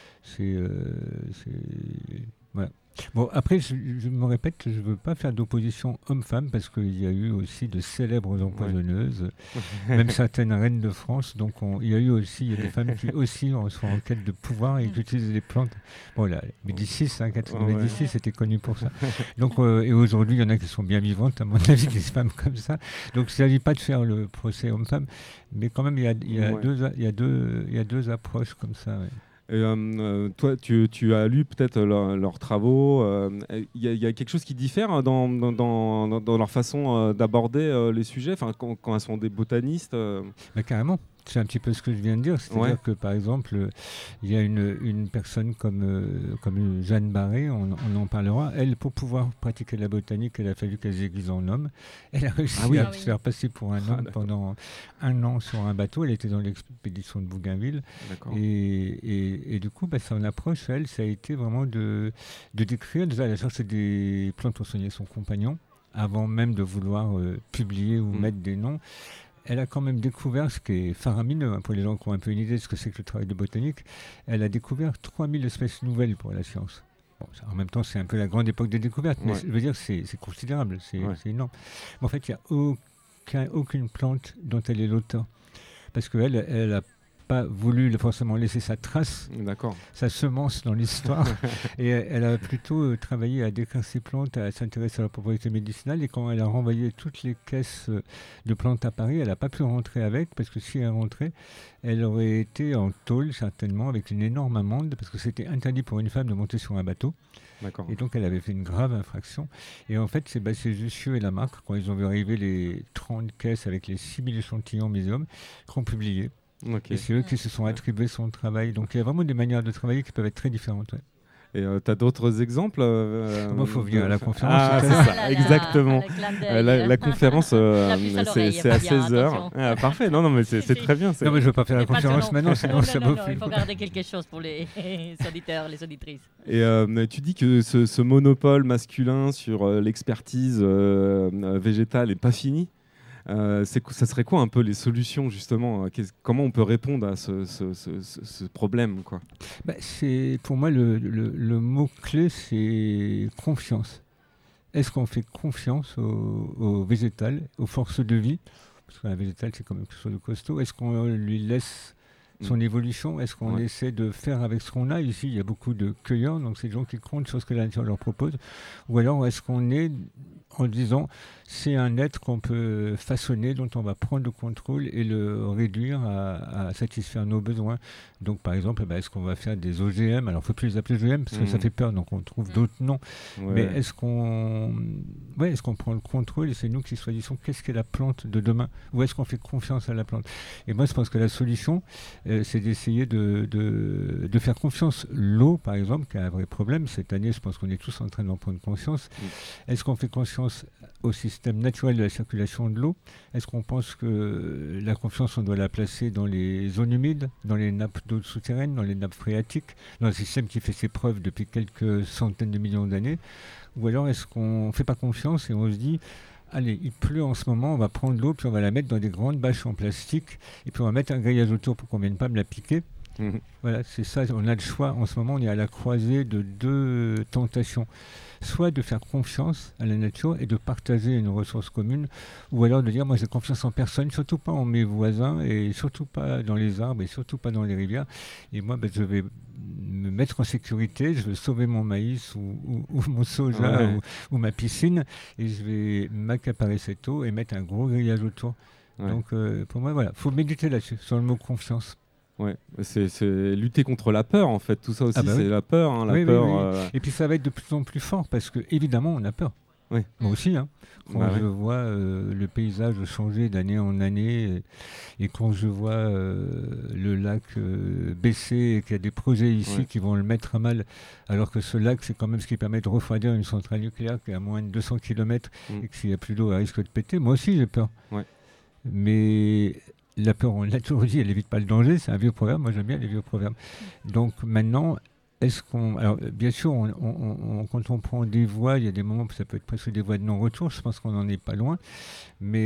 Voilà. Bon, après, je me répète, je ne veux pas faire d'opposition homme-femme, parce qu'il y a eu aussi de célèbres empoisonneuses, même certaines reines de France. Donc, il y a des femmes qui aussi sont en quête de pouvoir et qui utilisent les plantes. Bon, là, Médicis, Catherine Médicis, c'était connu pour ça. Donc, et aujourd'hui, il y en a qui sont bien vivantes, à mon avis, des femmes comme ça. Donc, il ne s'agit pas de faire le procès homme-femme, mais quand même, il y a deux approches comme ça. Ouais. Et, toi, tu as lu peut-être leurs travaux. Il y a quelque chose qui diffère dans leur façon d'aborder les sujets, quand elles sont des botanistes Carrément. C'est un petit peu ce que je viens de dire. C'est-à-dire que, par exemple, il y a une personne comme Jeanne Barré, on en parlera. Elle, pour pouvoir pratiquer la botanique, elle a fallu qu'elle se déguise en homme. Elle a réussi à se faire passer pour un homme pendant 1 an sur un bateau. Elle était dans l'expédition de Bougainville. Et du coup, son approche, elle, ça a été vraiment de décrire. Déjà, elle a cherché des plantes pour soigner son compagnon, avant même de vouloir publier ou mettre des noms. Elle a quand même découvert, ce qui est faramineux pour les gens qui ont un peu une idée de ce que c'est que le travail de botanique, elle a découvert 3000 espèces nouvelles pour la science. Bon, en même temps, c'est un peu la grande époque des découvertes, mais je veux dire, c'est considérable, c'est énorme. Mais en fait, il n'y a aucune plante dont elle est l'auteur. Parce qu'elle a pas voulu forcément laisser sa trace, sa semence dans l'histoire. Et elle a plutôt travaillé à décrire ses plantes, à s'intéresser à leur propriété médicinale. Et quand elle a renvoyé toutes les caisses de plantes à Paris, elle n'a pas pu rentrer avec, parce que si elle rentrait, elle aurait été en tôle certainement, avec une énorme amende, parce que c'était interdit pour une femme de monter sur un bateau. Et donc elle avait fait une grave infraction. Et en fait, c'est Jussieu et Lamarck, quand ils ont vu arriver les 30 caisses avec les 6000 échantillons médium, qui ont publié. Et c'est eux qui se sont attribués son travail. Donc il y a vraiment des manières de travailler qui peuvent être très différentes. Et tu as d'autres exemples Moi, il faut venir à la conférence. Ah, c'est ça, exactement. La conférence, c'est à 16h. Ah, parfait, non, mais c'est très bien. Non, mais je ne veux pas faire la conférence maintenant, sinon ça non, il faut garder quelque chose pour les auditeurs, les auditrices. Et tu dis que ce monopole masculin sur l'expertise végétale n'est pas fini. Ça serait quoi un peu les solutions justement comment on peut répondre à ce problème quoi? Pour moi le mot-clé c'est confiance. Est-ce qu'on fait confiance au végétal, aux forces de vie? Parce qu'un végétal c'est quand même quelque chose de costaud. Est-ce qu'on lui laisse son évolution? Est-ce qu'on essaie de faire avec ce qu'on a? Ici, il y a beaucoup de cueilleurs, donc c'est des gens qui comptent sur ce que la nature leur propose. Ou alors, est-ce qu'on est en disant, c'est un être qu'on peut façonner, dont on va prendre le contrôle et le réduire à satisfaire nos besoins. Donc, par exemple, est-ce qu'on va faire des OGM? Alors, il ne faut plus les appeler OGM, parce que ça fait peur, donc on trouve d'autres noms. Mais est-ce qu'on prend le contrôle et c'est nous qui choisissons qu'est-ce qu'est la plante de demain? Ou est-ce qu'on fait confiance à la plante? Et moi, je pense que la solution, c'est d'essayer de faire confiance. L'eau, par exemple, qui a un vrai problème. Cette année, je pense qu'on est tous en train d'en prendre conscience. Est-ce qu'on fait confiance au système naturel de la circulation de l'eau? Est-ce qu'on pense que la confiance, on doit la placer dans les zones humides, dans les nappes d'eau souterraines, dans les nappes phréatiques, dans un système qui fait ses preuves depuis quelques centaines de millions d'années? Ou alors est-ce qu'on ne fait pas confiance et on se dit allez, il pleut en ce moment, on va prendre l'eau, puis on va la mettre dans des grandes bâches en plastique, et puis on va mettre un grillage autour pour qu'on ne vienne pas me la piquer. Voilà, c'est ça, on a le choix. En ce moment, on est à la croisée de deux tentations. Soit de faire confiance à la nature et de partager une ressource commune, ou alors de dire, moi j'ai confiance en personne, surtout pas en mes voisins, et surtout pas dans les arbres, et surtout pas dans les rivières. Et moi, je vais me mettre en sécurité, je vais sauver mon maïs ou mon soja ou ma piscine, et je vais m'accaparer cette eau et mettre un gros grillage autour. Donc pour moi, voilà, il faut méditer là-dessus, sur le mot confiance. Ouais, c'est lutter contre la peur en fait, tout ça aussi c'est la peur. Hein, la peur. Et puis ça va être de plus en plus fort parce que évidemment on a peur. Moi aussi, hein. Quand je vois le paysage changer d'année en année et quand je vois le lac baisser et qu'il y a des projets ici qui vont le mettre à mal, alors que ce lac c'est quand même ce qui permet de refroidir une centrale nucléaire qui est à moins de 200 km et que s'il n'y a plus d'eau elle risque de péter, moi aussi j'ai peur. Mais la peur, on l'a toujours dit, elle n'évite pas le danger, c'est un vieux proverbe, moi j'aime bien les vieux proverbes. Donc maintenant, est-ce qu'on... Alors bien sûr, quand on prend des voies, il y a des moments où ça peut être presque des voies de non-retour, je pense qu'on n'en est pas loin, mais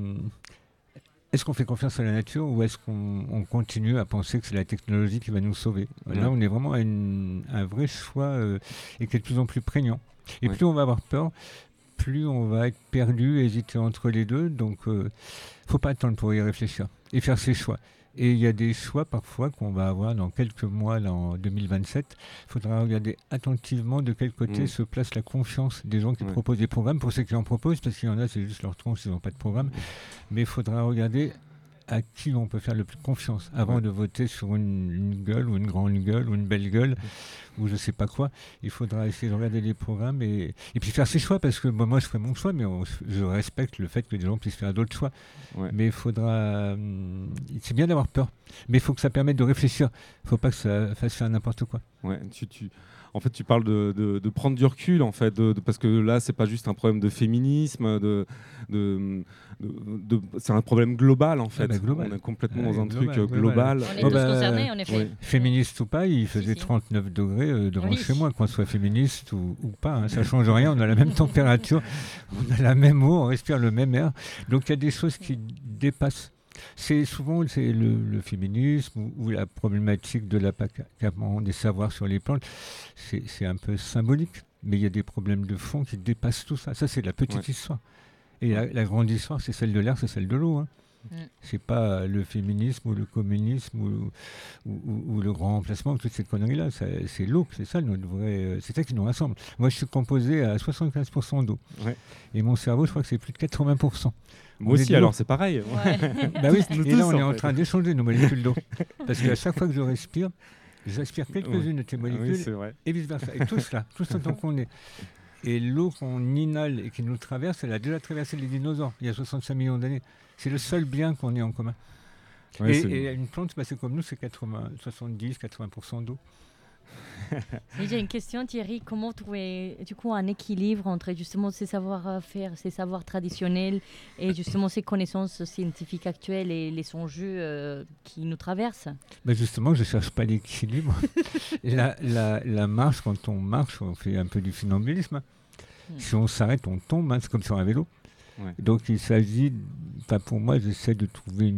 est-ce qu'on fait confiance à la nature ou est-ce qu'on continue à penser que c'est la technologie qui va nous sauver? Là, on est vraiment à un vrai choix et qui est de plus en plus prégnant. Et plus on va avoir peur, plus on va être perdu, hésiter entre les deux, donc il ne faut pas attendre pour y réfléchir et faire ses choix. Et il y a des choix parfois qu'on va avoir dans quelques mois, là, en 2027. Il faudra regarder attentivement de quel côté se place la confiance des gens qui proposent des programmes, pour ceux qui en proposent, parce qu'il y en a, c'est juste leur tronche, ils n'ont pas de programme. Mais il faudra regarder à qui on peut faire le plus confiance avant de voter sur une gueule ou une grande gueule ou une belle gueule ou je sais pas quoi. Il faudra essayer de regarder les programmes et puis faire ses choix, parce que moi je ferai mon choix, mais je respecte le fait que les gens puissent faire d'autres choix. Mais il faudra... c'est bien d'avoir peur, mais il faut que ça permette de réfléchir. Il ne faut pas que ça fasse faire n'importe quoi. En fait, tu parles de prendre du recul, en fait, parce que là, c'est pas juste un problème de féminisme, c'est un problème global, en fait. Global. On est complètement dans un truc global. On est tous concernés, en effet. Féministe ou pas, il faisait 39 degrés devant chez moi, qu'on soit féministe ou pas. Hein, ça ne change rien, on a la même température, on a la même eau, on respire le même air. Donc il y a des choses qui dépassent. C'est souvent le féminisme ou la problématique de l'appacament des savoirs sur les plantes. C'est un peu symbolique, mais il y a des problèmes de fond qui dépassent tout ça. Ça, c'est la petite histoire. Et la grande histoire, c'est celle de l'air, c'est celle de l'eau. Hein. C'est pas le féminisme ou le communisme ou le grand remplacement, toutes ces conneries-là. C'est l'eau, c'est ça notre vrai. C'est ça qui nous rassemble. Moi, je suis composé à 75% d'eau. Ouais. Et mon cerveau, je crois que c'est plus de 80%. Moi aussi, alors c'est pareil. Ouais. Bah oui, et là, on est en train d'échanger nos molécules d'eau. Parce qu'à chaque fois que je respire, j'aspire quelques-unes de tes molécules et vice-versa. Et tout cela, tout ce temps qu'on est. Et l'eau qu'on inhale et qui nous traverse, elle a déjà traversé les dinosaures il y a 65 millions d'années. C'est le seul bien qu'on ait en commun. Ouais, et une plante, c'est comme nous, c'est 70-80% d'eau. J'ai une question, Thierry. Comment trouver du coup un équilibre entre justement ces savoir-faire, ces savoirs traditionnels et justement ces connaissances scientifiques actuelles et les enjeux qui nous traversent? Justement, je ne cherche pas l'équilibre. la marche, quand on marche, on fait un peu du funambulisme. Si on s'arrête, on tombe. C'est comme sur un vélo. Ouais. Donc il s'agit, pour moi, j'essaie de trouver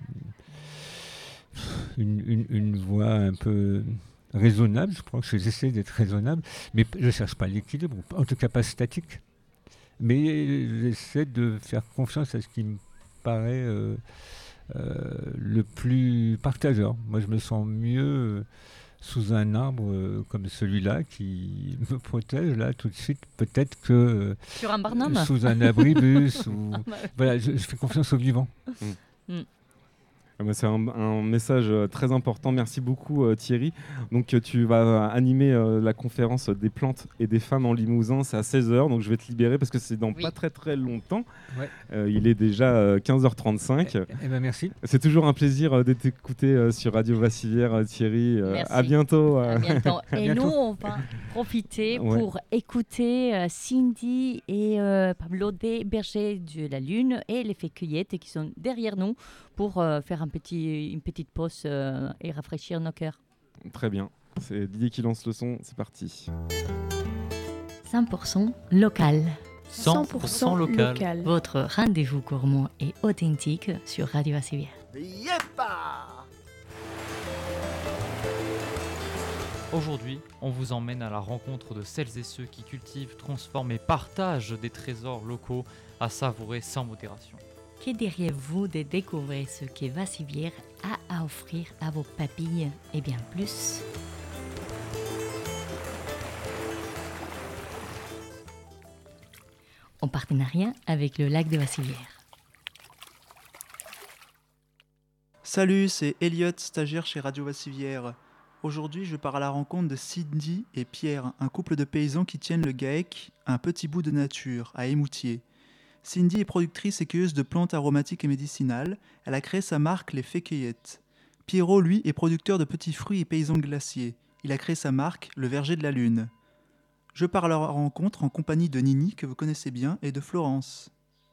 une voie un peu raisonnable. Je crois que j'essaie d'être raisonnable, mais je ne cherche pas l'équilibre, en tout cas pas statique. Mais j'essaie de faire confiance à ce qui me paraît le plus partageur. Moi, je me sens mieux sous un arbre comme celui-là qui me protège là tout de suite, peut-être que sur un barnum sous un abribus ou voilà, je fais confiance au vivant. C'est un message très important. Merci beaucoup Thierry. Donc tu vas animer la conférence des plantes et des femmes en Limousin. C'est à 16h, donc je vais te libérer parce que c'est dans pas très très longtemps. Ouais. Il est déjà 15h35. Merci. C'est toujours un plaisir de t'écouter sur Radio Vassivière, Thierry. À bientôt. À bientôt. Et nous, on va profiter pour écouter Cindy et Pablo des Bergers de la Lune et les Feuillettes qui sont derrière nous pour faire une petite pause et rafraîchir nos cœurs. Très bien. C'est Didier qui lance le son. C'est parti. 100% local. 100% local. Votre rendez-vous gourmand et authentique sur Radio Vassivière. Aujourd'hui, on vous emmène à la rencontre de celles et ceux qui cultivent, transforment et partagent des trésors locaux à savourer sans modération. Que diriez-vous de découvrir ce que Vassivière a à offrir à vos papilles et bien plus? En partenariat avec le lac de Vassivière. Salut, c'est Elliot, stagiaire chez Radio Vassivière. Aujourd'hui, je pars à la rencontre de Cindy et Pierre, un couple de paysans qui tiennent le GAEC, un petit bout de nature, à Émoutier. Cindy est productrice et cueilleuse de plantes aromatiques et médicinales. Elle a créé sa marque Les Feuillettes. Pierrot, lui, est producteur de petits fruits et paysan glaciers. Il a créé sa marque Le Verger de la Lune. Je pars à leur rencontre en compagnie de Nini, que vous connaissez bien, et de Florence.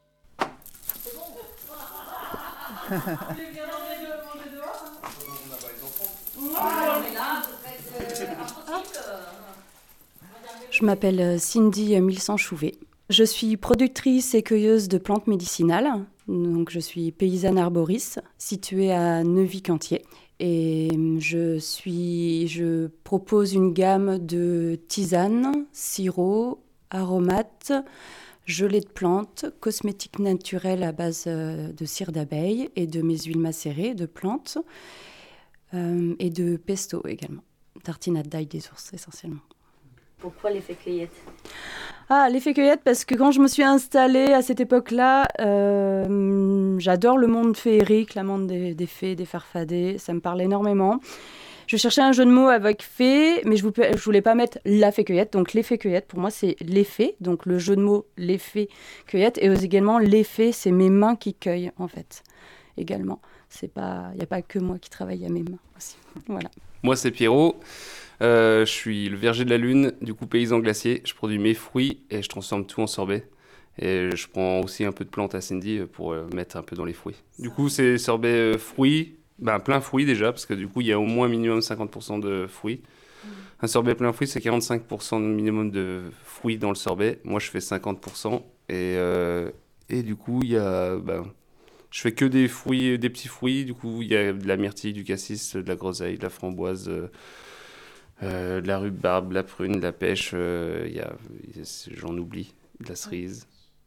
Je m'appelle Cindy Milsan-Chouvet. Je suis productrice et cueilleuse de plantes médicinales. Donc je suis paysanne arboriste située à Neuvy-Cantier. Et je propose une gamme de tisanes, sirops, aromates, gelées de plantes, cosmétiques naturels à base de cire d'abeille et de mes huiles macérées de plantes et de pesto également. Tartinade d'ail des ours essentiellement. Pourquoi les Feuillettes? Les Feuillettes parce que quand je me suis installée à cette époque-là, j'adore le monde féerique, la monde des fées, des farfadets, ça me parle énormément. Je cherchais un jeu de mots avec fée, mais je voulais pas mettre la fée cueillette, donc les fées cueillettes, pour moi c'est les fées, donc le jeu de mots les fées cueillettes, et également les fées, c'est mes mains qui cueillent en fait, également. Il n'y a pas que moi qui travaille à mes mains aussi. Voilà. Moi c'est Pierrot. Je suis le verger de la Lune, du coup paysan glacier. Je produis mes fruits et je transforme tout en sorbet. Et je prends aussi un peu de plantes à Cindy pour mettre un peu dans les fruits. Du coup, c'est sorbet fruits, plein fruits déjà, parce que du coup, il y a au moins minimum 50% de fruits. Un sorbet plein fruits, c'est 45% minimum de fruits dans le sorbet. Moi, je fais 50%. Et du coup, il y a... je fais que des fruits, des petits fruits. Du coup, il y a de la myrtille, du cassis, de la groseille, de la framboise... de la rhubarbe, de la prune, de la pêche, j'en oublie, de la cerise.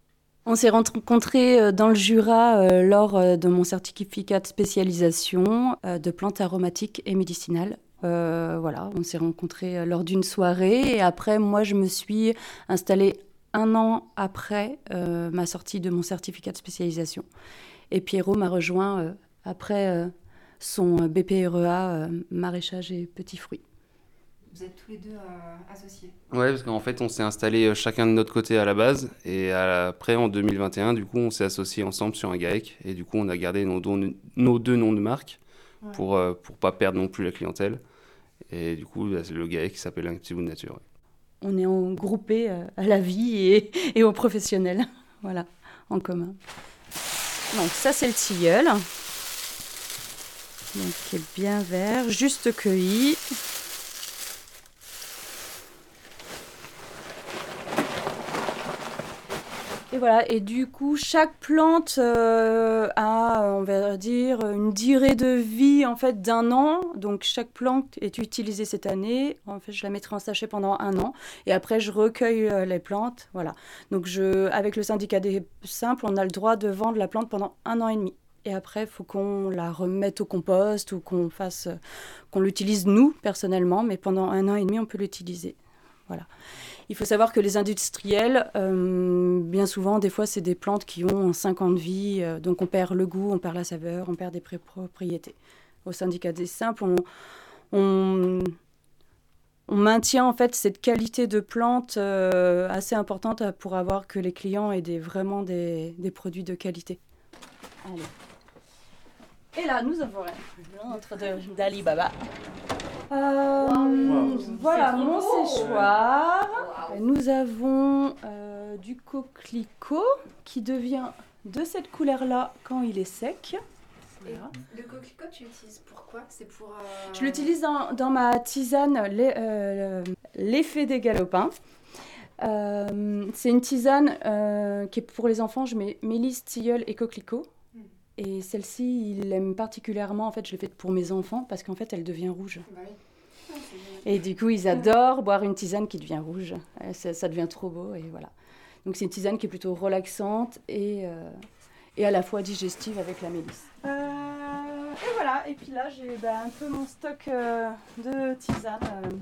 On s'est rencontrés dans le Jura lors de mon certificat de spécialisation de plantes aromatiques et médicinales. Voilà, on s'est rencontrés lors d'une soirée et après, moi, je me suis installée 1 an après ma sortie de mon certificat de spécialisation. Et Pierrot m'a rejoint après son BPREA maraîchage et petits fruits. Vous êtes tous les deux associés. Ouais, parce qu'en fait, on s'est installés chacun de notre côté à la base. Et après, en 2021, du coup, on s'est associés ensemble sur un GAEC. Et du coup, on a gardé nos 2 noms de marque pour pas perdre non plus la clientèle. Et du coup, le GAEC s'appelle Un Petit Bout de Nature. On est groupés à la vie et aux professionnels. Voilà, en commun. Donc ça, c'est le tilleul. Donc, qui est bien vert, juste cueilli. Et voilà, et du coup, chaque plante a, on va dire, une durée de vie en fait d'1 an. Donc chaque plante est utilisée cette année. En fait, je la mettrai en sachet pendant 1 an. Et après, je recueille les plantes. Voilà. Donc avec le syndicat des simples, on a le droit de vendre la plante pendant 1 an et demi. Et après, il faut qu'on la remette au compost ou qu'on l'utilise nous, personnellement. Mais pendant 1 an et demi, on peut l'utiliser. Voilà. Il faut savoir que les industriels, bien souvent, des fois, c'est des plantes qui ont 5 ans de vie. Donc, on perd le goût, on perd la saveur, on perd des propriétés. Au syndicat des simples, on maintient en fait cette qualité de plante assez importante pour avoir que les clients aient vraiment des produits de qualité. Allez. Et là, nous avons l'entre d'Ali Baba. Voilà mon séchoir. Wow. Nous avons du coquelicot qui devient de cette couleur-là quand il est sec. Voilà. Le coquelicot, tu l'utilises pourquoi? C'est pour. Je l'utilise dans ma tisane l'effet des galopins. C'est une tisane qui est pour les enfants. Je mets mélisse, tilleul et coquelicot. Et celle-ci, il l'aime particulièrement. En fait, je l'ai faite pour mes enfants parce qu'en fait, elle devient rouge. Bah oui. Et du coup, ils adorent boire une tisane qui devient rouge. Ça devient trop beau et voilà. Donc, c'est une tisane qui est plutôt relaxante et à la fois digestive avec la mélisse. Et voilà. Et puis là, j'ai un peu mon stock de tisanes.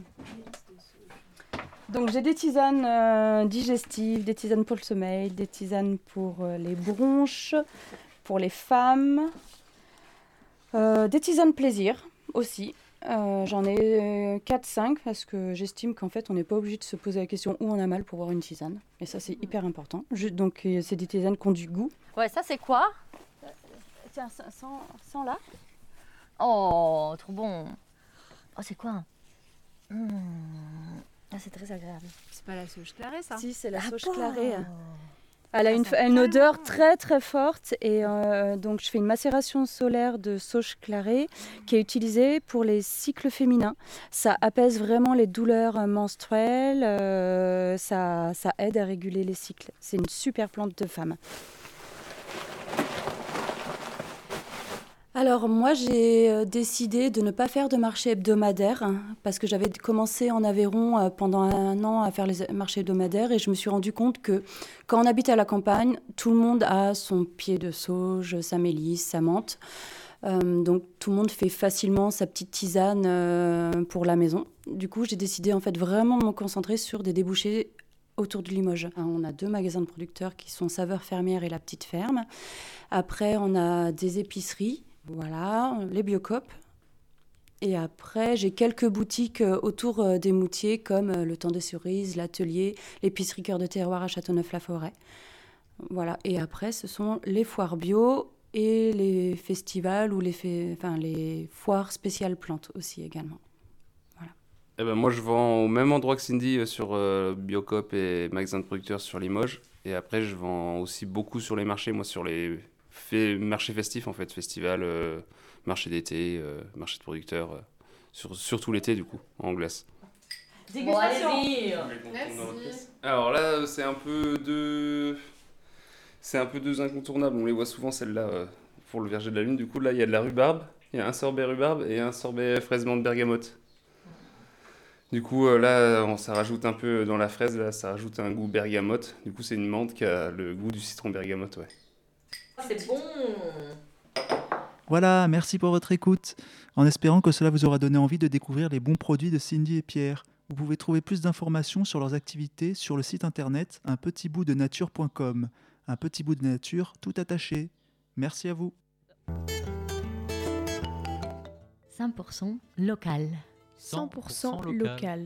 Donc, j'ai des tisanes digestives, des tisanes pour le sommeil, des tisanes pour les bronches, pour les femmes, des tisanes plaisir aussi. J'en ai 4-5 parce que j'estime qu'en fait on n'est pas obligé de se poser la question où on a mal pour boire une tisane. Et ça c'est hyper important. Donc c'est des tisanes qui ont du goût. Ouais, ça c'est quoi? Tiens, sans là. Oh, trop bon. Oh, c'est quoi? Ah, c'est très agréable. C'est pas la sauge clarée ça? Si, c'est la sauge clarée. Elle a une odeur très très forte et donc je fais une macération solaire de sauge clarée qui est utilisée pour les cycles féminins. Ça apaise vraiment les douleurs menstruelles, ça aide à réguler les cycles. C'est une super plante de femme. Alors moi j'ai décidé de ne pas faire de marché hebdomadaire parce que j'avais commencé en Aveyron pendant 1 an à faire les marchés hebdomadaires et je me suis rendu compte que quand on habite à la campagne, tout le monde a son pied de sauge, sa mélisse, sa menthe. Donc tout le monde fait facilement sa petite tisane pour la maison. Du coup j'ai décidé en fait vraiment de me concentrer sur des débouchés autour de Limoges. On a 2 magasins de producteurs qui sont Saveur Fermière et La Petite Ferme. Après on a des épiceries. Voilà, les Biocop. Et après, j'ai quelques boutiques autour des Moutiers, comme le Temps des Cerises, l'Atelier, l'épicerie Cœur de Terroir à Châteauneuf-la-Forêt. Voilà. Et après, ce sont les foires bio et les festivals ou les foires spéciales plantes aussi également. Voilà. Eh ben, moi, je vends au même endroit que Cindy sur Biocop et magasin de producteurs sur Limoges. Et après, je vends aussi beaucoup sur les marchés, moi, sur les marché festif en fait, festival, marché d'été, marché de producteurs, surtout l'été du coup, en glace. Dégustation. Merci. Alors là, c'est un peu deux incontournables. On les voit souvent celles-là pour le verger de la lune. Du coup là, il y a de la rhubarbe, il y a un sorbet rhubarbe et un sorbet fraise menthe bergamote. Du coup, là, ça rajoute un peu dans la fraise, là, ça rajoute un goût bergamote. Du coup, c'est une menthe qui a le goût du citron bergamote, ouais. C'est bon. Voilà, merci pour votre écoute. En espérant que cela vous aura donné envie de découvrir les bons produits de Cindy et Pierre. Vous pouvez trouver plus d'informations sur leurs activités sur le site internet unpetitboutdenature.com. Un petit bout de nature tout attaché. Merci à vous. 100% local. 100% local.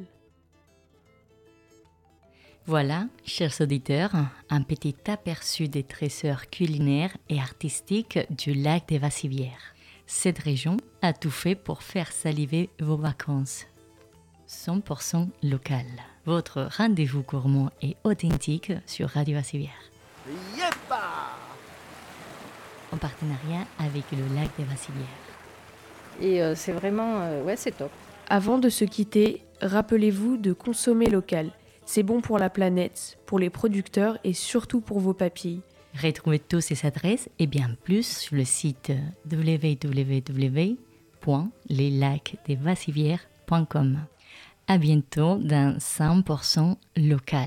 Voilà, chers auditeurs, un petit aperçu des trésors culinaires et artistiques du lac des Vassivières. Cette région a tout fait pour faire saliver vos vacances. 100% local. Votre rendez-vous gourmand et authentique sur Radio Vassivières. Yepa! En partenariat avec le lac des Vassivières. Et c'est vraiment, ouais, c'est top. Avant de se quitter, rappelez-vous de consommer local. C'est bon pour la planète, pour les producteurs et surtout pour vos papilles. Retrouvez toutes ces adresses et bien plus sur le site www.leslacdesvassivières.com. À bientôt dans 100% local.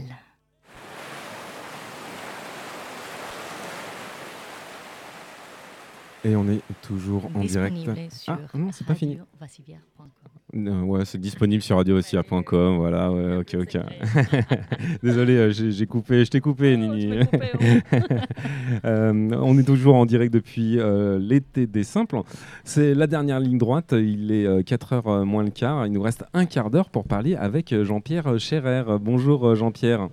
Et on est toujours en direct. Sur non, c'est pas fini. radiovassivières.com. Ouais, c'est disponible sur radiovassivières.com. Voilà, ouais, ok. Désolé, je t'ai coupé, Nini. On est toujours en direct depuis l'été des Simples. C'est la dernière ligne droite. Il est 4h moins le quart. Il nous reste un quart d'heure pour parler avec Jean-Pierre Scherer. Bonjour Jean-Pierre.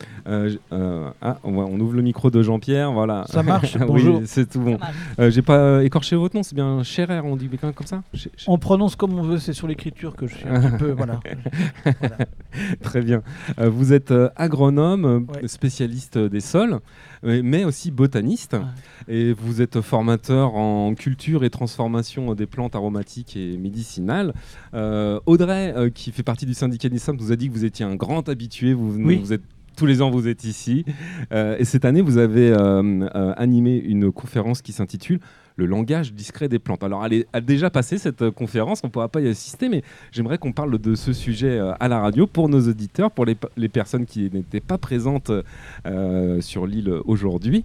On ouvre le micro de Jean-Pierre, voilà. Ça marche, bonjour. Oui, c'est tout bon. J'ai pas écorché votre nom, c'est bien Scherer, on dit comme ça. On prononce comme on veut, c'est sur l'écriture que je suis un petit peu, voilà. Très bien. Vous êtes agronome, Ouais. spécialiste des sols, mais aussi botaniste. Et vous êtes formateur en culture et transformation des plantes aromatiques et médicinales. Audrey, qui fait partie du syndicat des Simples, vous a dit que vous étiez un grand habitué. Vous êtes tous les ans, vous êtes ici. Et cette année, vous avez animé une conférence qui s'intitule « Le langage discret des plantes ». Alors, elle a déjà passé cette conférence, on ne pourra pas y assister, mais j'aimerais qu'on parle de ce sujet à la radio pour nos auditeurs, pour les personnes qui n'étaient pas présentes sur l'île aujourd'hui.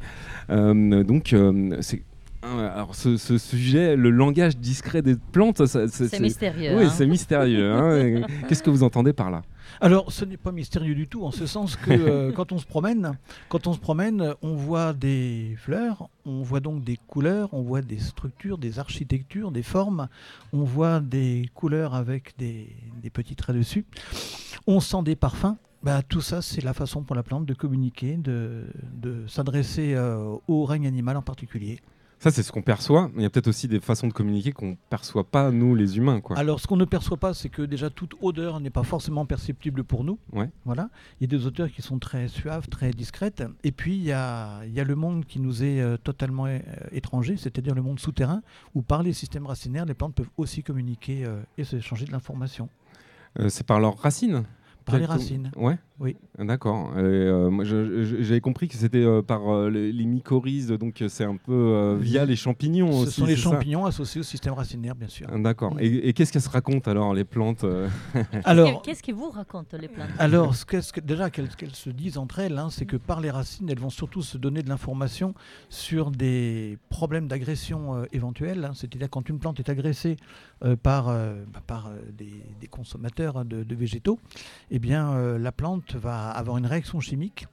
Alors, ce sujet, le langage discret des plantes, c'est mystérieux. Oui, hein. c'est mystérieux. Hein. Qu'est-ce que vous entendez par là ? Alors, ce n'est pas mystérieux du tout, en ce sens que quand on se promène, on voit des fleurs, on voit donc des couleurs, on voit des structures, des architectures, des formes, on voit des couleurs avec des petits traits dessus, on sent des parfums. Tout ça, c'est la façon pour la plante de communiquer, de s'adresser au règne animal en particulier. Ça, c'est ce qu'on perçoit. Il y a peut-être aussi des façons de communiquer qu'on ne perçoit pas, nous, les humains, quoi. Alors, ce qu'on ne perçoit pas, c'est que déjà toute odeur n'est pas forcément perceptible pour nous. Ouais. Voilà. Il y a des odeurs qui sont très suaves, très discrètes. Et puis, il y a le monde qui nous est totalement étranger, c'est-à-dire le monde souterrain, où par les systèmes racinaires, les plantes peuvent aussi communiquer et s'échanger de l'information. C'est par leurs racines ? Par les racines. Ouais. Oui. D'accord. Moi, j'avais compris que c'était par les mycorhizes, donc c'est un peu via les champignons aussi. Ce sont les champignons associés au système racinaire, bien sûr. D'accord. Et qu'est-ce qu'elles se racontent alors, les plantes Alors, qu'est-ce que vous racontent les plantes ? Alors, déjà qu'elles se disent entre elles, c'est que par les racines, elles vont surtout se donner de l'information sur des problèmes d'agression éventuels. C'est-à-dire quand une plante est agressée par des consommateurs de végétaux, eh bien, la plante va avoir une réaction chimique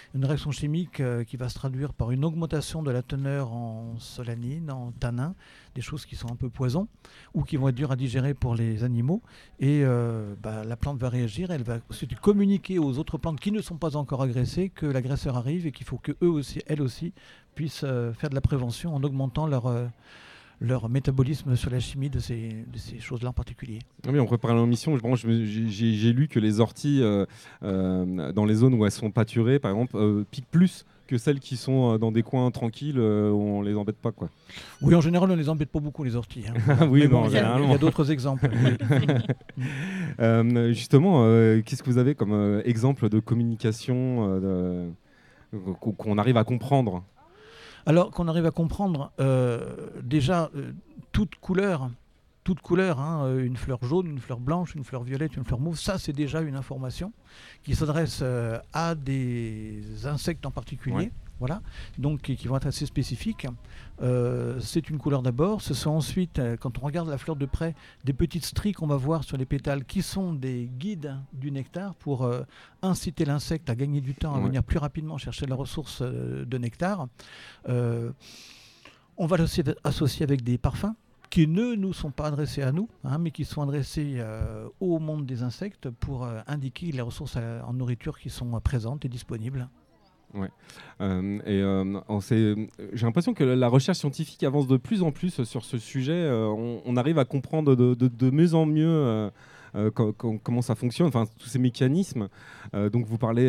qui va se traduire par une augmentation de la teneur en solanine, en tannin, des choses qui sont un peu poison ou qui vont être dures à digérer pour les animaux. Et la plante va réagir, elle va ensuite communiquer aux autres plantes qui ne sont pas encore agressées que l'agresseur arrive et qu'il faut qu'elles aussi, puissent faire de la prévention en augmentant leur métabolisme sur la chimie de ces choses-là en particulier. Ah oui, on prépare l'émission. J'ai lu que les orties dans les zones où elles sont pâturées, par exemple, piquent plus que celles qui sont dans des coins tranquilles où on les embête pas, quoi. Oui, en général, on ne les embête pas beaucoup, les orties. Oui, bon, il y a d'autres exemples. Justement, qu'est-ce que vous avez comme exemple de communication qu'on arrive à comprendre ? Alors qu'on arrive à comprendre, déjà, toute couleur toute couleur, hein, une fleur jaune, une fleur blanche, une fleur violette, une fleur mauve, ça c'est déjà une information qui s'adresse à des insectes en particulier. Ouais. Voilà, donc qui vont être assez spécifiques. C'est une couleur d'abord. Ce sont ensuite, quand on regarde la fleur de près, des petites stries qu'on va voir sur les pétales qui sont des guides du nectar pour inciter l'insecte à gagner du temps, à venir plus rapidement chercher la ressource de nectar. On va l'associer avec des parfums qui ne nous sont pas adressés à nous, hein, mais qui sont adressés au monde des insectes pour indiquer les ressources en nourriture qui sont présentes et disponibles. Ouais. J'ai l'impression que la recherche scientifique avance de plus en plus sur ce sujet. On arrive à comprendre de mieux en mieux comment ça fonctionne, enfin tous ces mécanismes. Donc vous parlez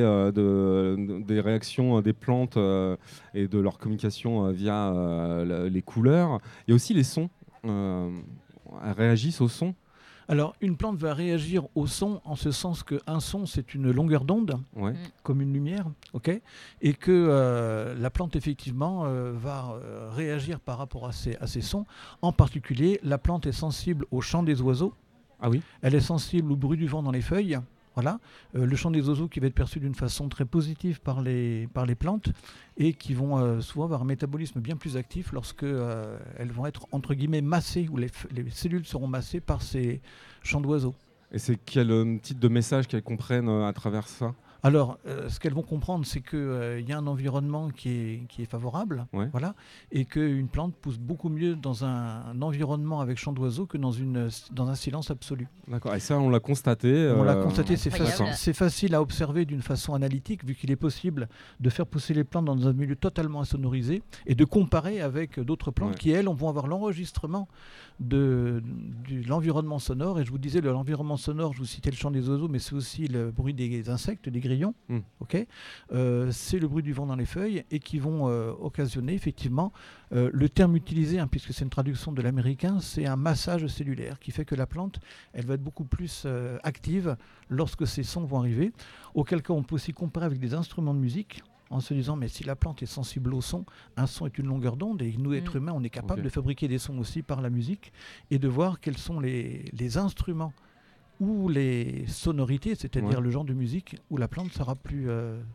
des réactions des plantes et de leur communication via les couleurs. Il y a aussi les sons. Elles réagissent au son. Alors, une plante va réagir au son en ce sens qu'un son, c'est une longueur d'onde, comme une lumière, ok, et que la plante, effectivement, va réagir par rapport à ces sons. En particulier, la plante est sensible au chant des oiseaux. Ah oui. Elle est sensible au bruit du vent dans les feuilles. Voilà, le chant des oiseaux qui va être perçu d'une façon très positive par les plantes et qui vont souvent avoir un métabolisme bien plus actif lorsque elles vont être entre guillemets massées, où les cellules seront massées par ces chants d'oiseaux. Et c'est quel type de message qu'elles comprennent à travers ça ? Alors, ce qu'elles vont comprendre, c'est qu'il y a un environnement qui est favorable, voilà, et qu'une plante pousse beaucoup mieux dans un environnement avec chant d'oiseaux que dans un silence absolu. D'accord, et ça, on l'a constaté. On l'a constaté, c'est facile à observer d'une façon analytique, vu qu'il est possible de faire pousser les plantes dans un milieu totalement insonorisé et de comparer avec d'autres plantes qui, elles, vont avoir l'enregistrement de l'environnement sonore. Et je vous disais, l'environnement sonore, je vous citais le chant des oiseaux, mais c'est aussi le bruit des insectes, des grillons. Okay, c'est le bruit du vent dans les feuilles et qui vont occasionner effectivement le terme utilisé, hein, puisque c'est une traduction de l'américain, c'est un massage cellulaire qui fait que la plante, elle va être beaucoup plus active lorsque ces sons vont arriver. Auquel cas, on peut aussi comparer avec des instruments de musique en se disant, mais si la plante est sensible au son, un son est une longueur d'onde et nous, êtres humains, on est capable de fabriquer des sons aussi par la musique et de voir quels sont les instruments ou les sonorités, c'est-à-dire le genre de musique où la plante sera plus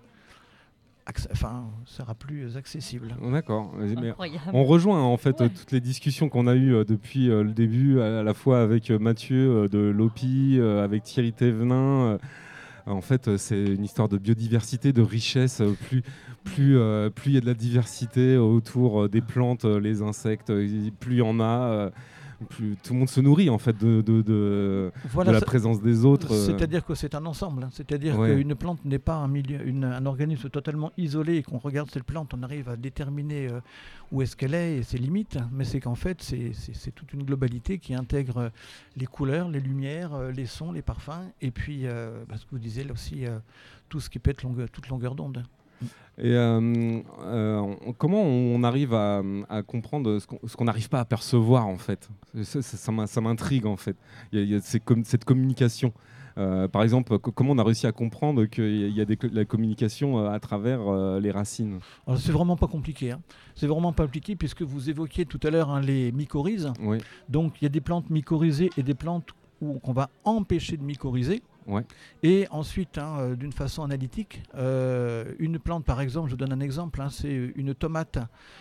accessible. D'accord. Mais on rejoint en fait toutes les discussions qu'on a eues depuis le début, à la fois avec Mathieu de l'OPI, avec Thierry Thévenin. En fait, c'est une histoire de biodiversité, de richesse. Plus il y a de la diversité autour des plantes, les insectes, plus il y en a. Plus tout le monde se nourrit en fait de la présence des autres. C'est-à-dire que c'est un ensemble. C'est-à-dire qu'une plante n'est pas un organisme totalement isolé et qu'on regarde cette plante, on arrive à déterminer où est-ce qu'elle est et ses limites. Mais c'est qu'en fait, c'est toute une globalité qui intègre les couleurs, les lumières, les sons, les parfums et puis, ce que vous disiez là aussi, tout ce qui peut être toute longueur d'onde. Et comment on arrive à comprendre ce qu'on n'arrive pas à percevoir en fait ? Ça m'intrigue en fait. Il y a cette communication. Par exemple, comment on a réussi à comprendre qu'il y a la communication à travers les racines ? Alors, c'est vraiment pas compliqué. Hein. C'est vraiment pas compliqué puisque vous évoquiez tout à l'heure les mycorhizes. Oui. Donc il y a des plantes mycorhizées et des plantes qu'on va empêcher de mycorhizer. Ouais. Et ensuite, d'une façon analytique, une plante, par exemple, je vous donne un exemple, c'est une tomate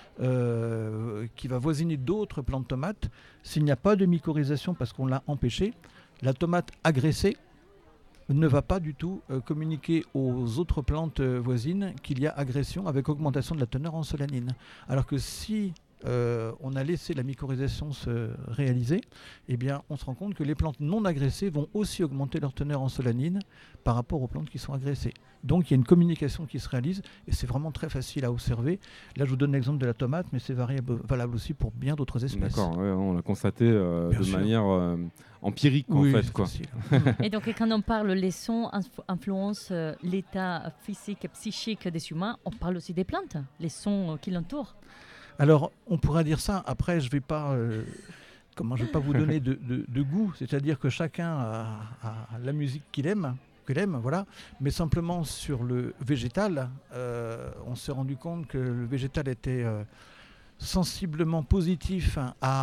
qui va voisiner d'autres plantes tomates. S'il n'y a pas de mycorhisation parce qu'on l'a empêché, la tomate agressée ne va pas du tout communiquer aux autres plantes voisines qu'il y a agression avec augmentation de la teneur en solanine. Alors que si on a laissé la mycorhisation se réaliser, eh bien, on se rend compte que les plantes non agressées vont aussi augmenter leur teneur en solanine par rapport aux plantes qui sont agressées. Donc il y a une communication qui se réalise et c'est vraiment très facile à observer. Là, je vous donne l'exemple de la tomate, mais c'est valable aussi pour bien d'autres espèces. D'accord, on l'a constaté de manière empirique en fait. Quoi. Et donc quand on parle les sons influencent l'état physique et psychique des humains, on parle aussi des plantes, les sons qui l'entourent. Alors, on pourrait dire ça. Après, je ne vais pas vous donner de goût. C'est-à-dire que chacun a la musique qu'il aime, voilà. Mais simplement sur le végétal, on s'est rendu compte que le végétal était sensiblement positif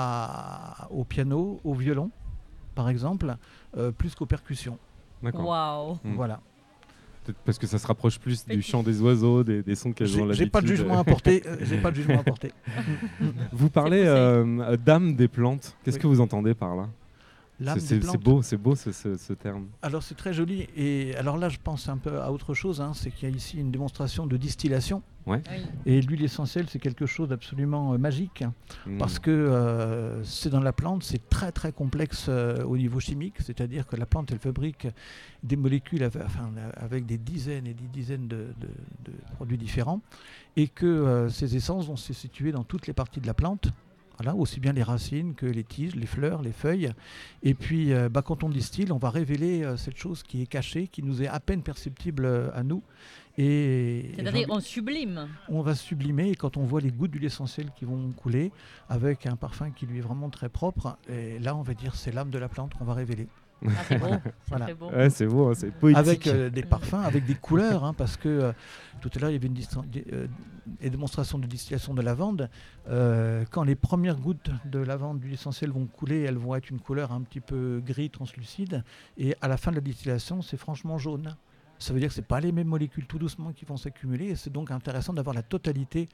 au piano, au violon, par exemple, plus qu'aux percussions. D'accord. Waouh. Voilà. Peut-être parce que ça se rapproche plus du chant des oiseaux, des sons qu'elles ont l'habitude. J'ai pas de jugement à porter. J'ai pas de jugement à porter. Vous parlez d'âme des plantes. Qu'est-ce que vous entendez par là? C'est beau ce terme. Alors c'est très joli. Et alors là, je pense un peu à autre chose. C'est qu'il y a ici une démonstration de distillation. Ouais. Oui. Et l'huile essentielle, c'est quelque chose d'absolument magique. Parce que c'est dans la plante, c'est très très complexe au niveau chimique. C'est-à-dire que la plante, elle fabrique des molécules avec des dizaines et des dizaines de produits différents. Et que ces essences vont se situer dans toutes les parties de la plante. Voilà, aussi bien les racines que les tiges, les fleurs, les feuilles. Et puis, quand on distille, on va révéler cette chose qui est cachée, qui nous est à peine perceptible à nous. C'est-à-dire, on sublime. On va sublimer, et quand on voit les gouttes d'huile essentielle qui vont couler, avec un parfum qui lui est vraiment très propre, et là, on va dire c'est l'âme de la plante qu'on va révéler. Ah, c'est beau, voilà. très beau. Ouais, c'est beau, c'est poétique. Avec des parfums, avec des couleurs, parce que tout à l'heure, il y avait une démonstration de distillation de lavande. Quand les premières gouttes de lavande d'huile essentielle vont couler, elles vont être une couleur un petit peu gris, translucide, et à la fin de la distillation, c'est franchement jaune. Ça veut dire que ce n'est pas les mêmes molécules tout doucement qui vont s'accumuler, et c'est donc intéressant d'avoir la totalité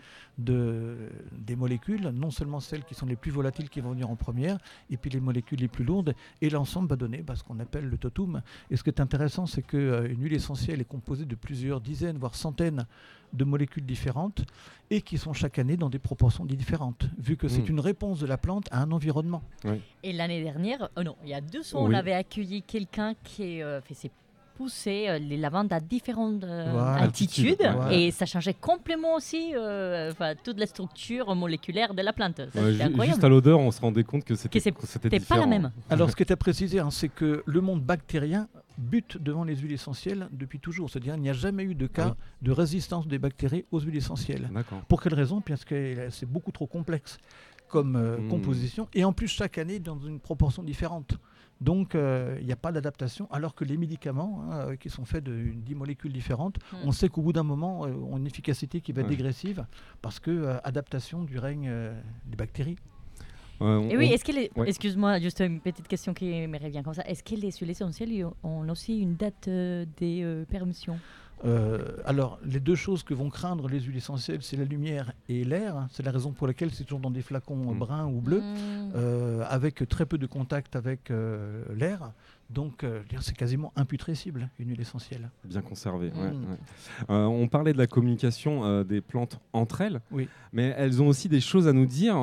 des molécules, non seulement celles qui sont les plus volatiles qui vont venir en première, et puis les molécules les plus lourdes, et l'ensemble va donner ce qu'on appelle le totum. Et ce qui est intéressant, c'est qu'une huile essentielle est composée de plusieurs dizaines, voire centaines de molécules différentes, et qui sont chaque année dans des proportions différentes, vu que c'est une réponse de la plante à un environnement. Oui. Et l'année dernière, il y a 2 ans, on avait accueilli quelqu'un qui fait ses pousser les lavandes à différentes altitudes et ça changeait complètement aussi toute la structure moléculaire de la plante. Ça, c'était incroyable. Juste à l'odeur, on se rendait compte que c'était différent. Pas la même. Alors ce qui est à préciser, c'est que le monde bactérien bute devant les huiles essentielles depuis toujours. C'est-à-dire qu'il n'y a jamais eu de cas de résistance des bactéries aux huiles essentielles. Pour quelle raison? Parce que c'est beaucoup trop complexe comme composition, et en plus chaque année dans une proportion différente. Donc, il n'y a pas d'adaptation, alors que les médicaments qui sont faits de 10 molécules différentes, on sait qu'au bout d'un moment, ont une efficacité qui va être dégressive, parce que adaptation du règne des bactéries. Et oui, est-ce que excuse-moi, juste une petite question qui me revient comme ça. Est-ce que les huiles essentielles ont aussi une date des péremptions? Alors, les deux choses que vont craindre les huiles essentielles, c'est la lumière et l'air. C'est la raison pour laquelle c'est toujours dans des flacons bruns ou bleus, avec très peu de contact avec l'air. Donc, c'est quasiment imputrescible, une huile essentielle. Bien conservée. On parlait de la communication des plantes entre elles, mais elles ont aussi des choses à nous dire,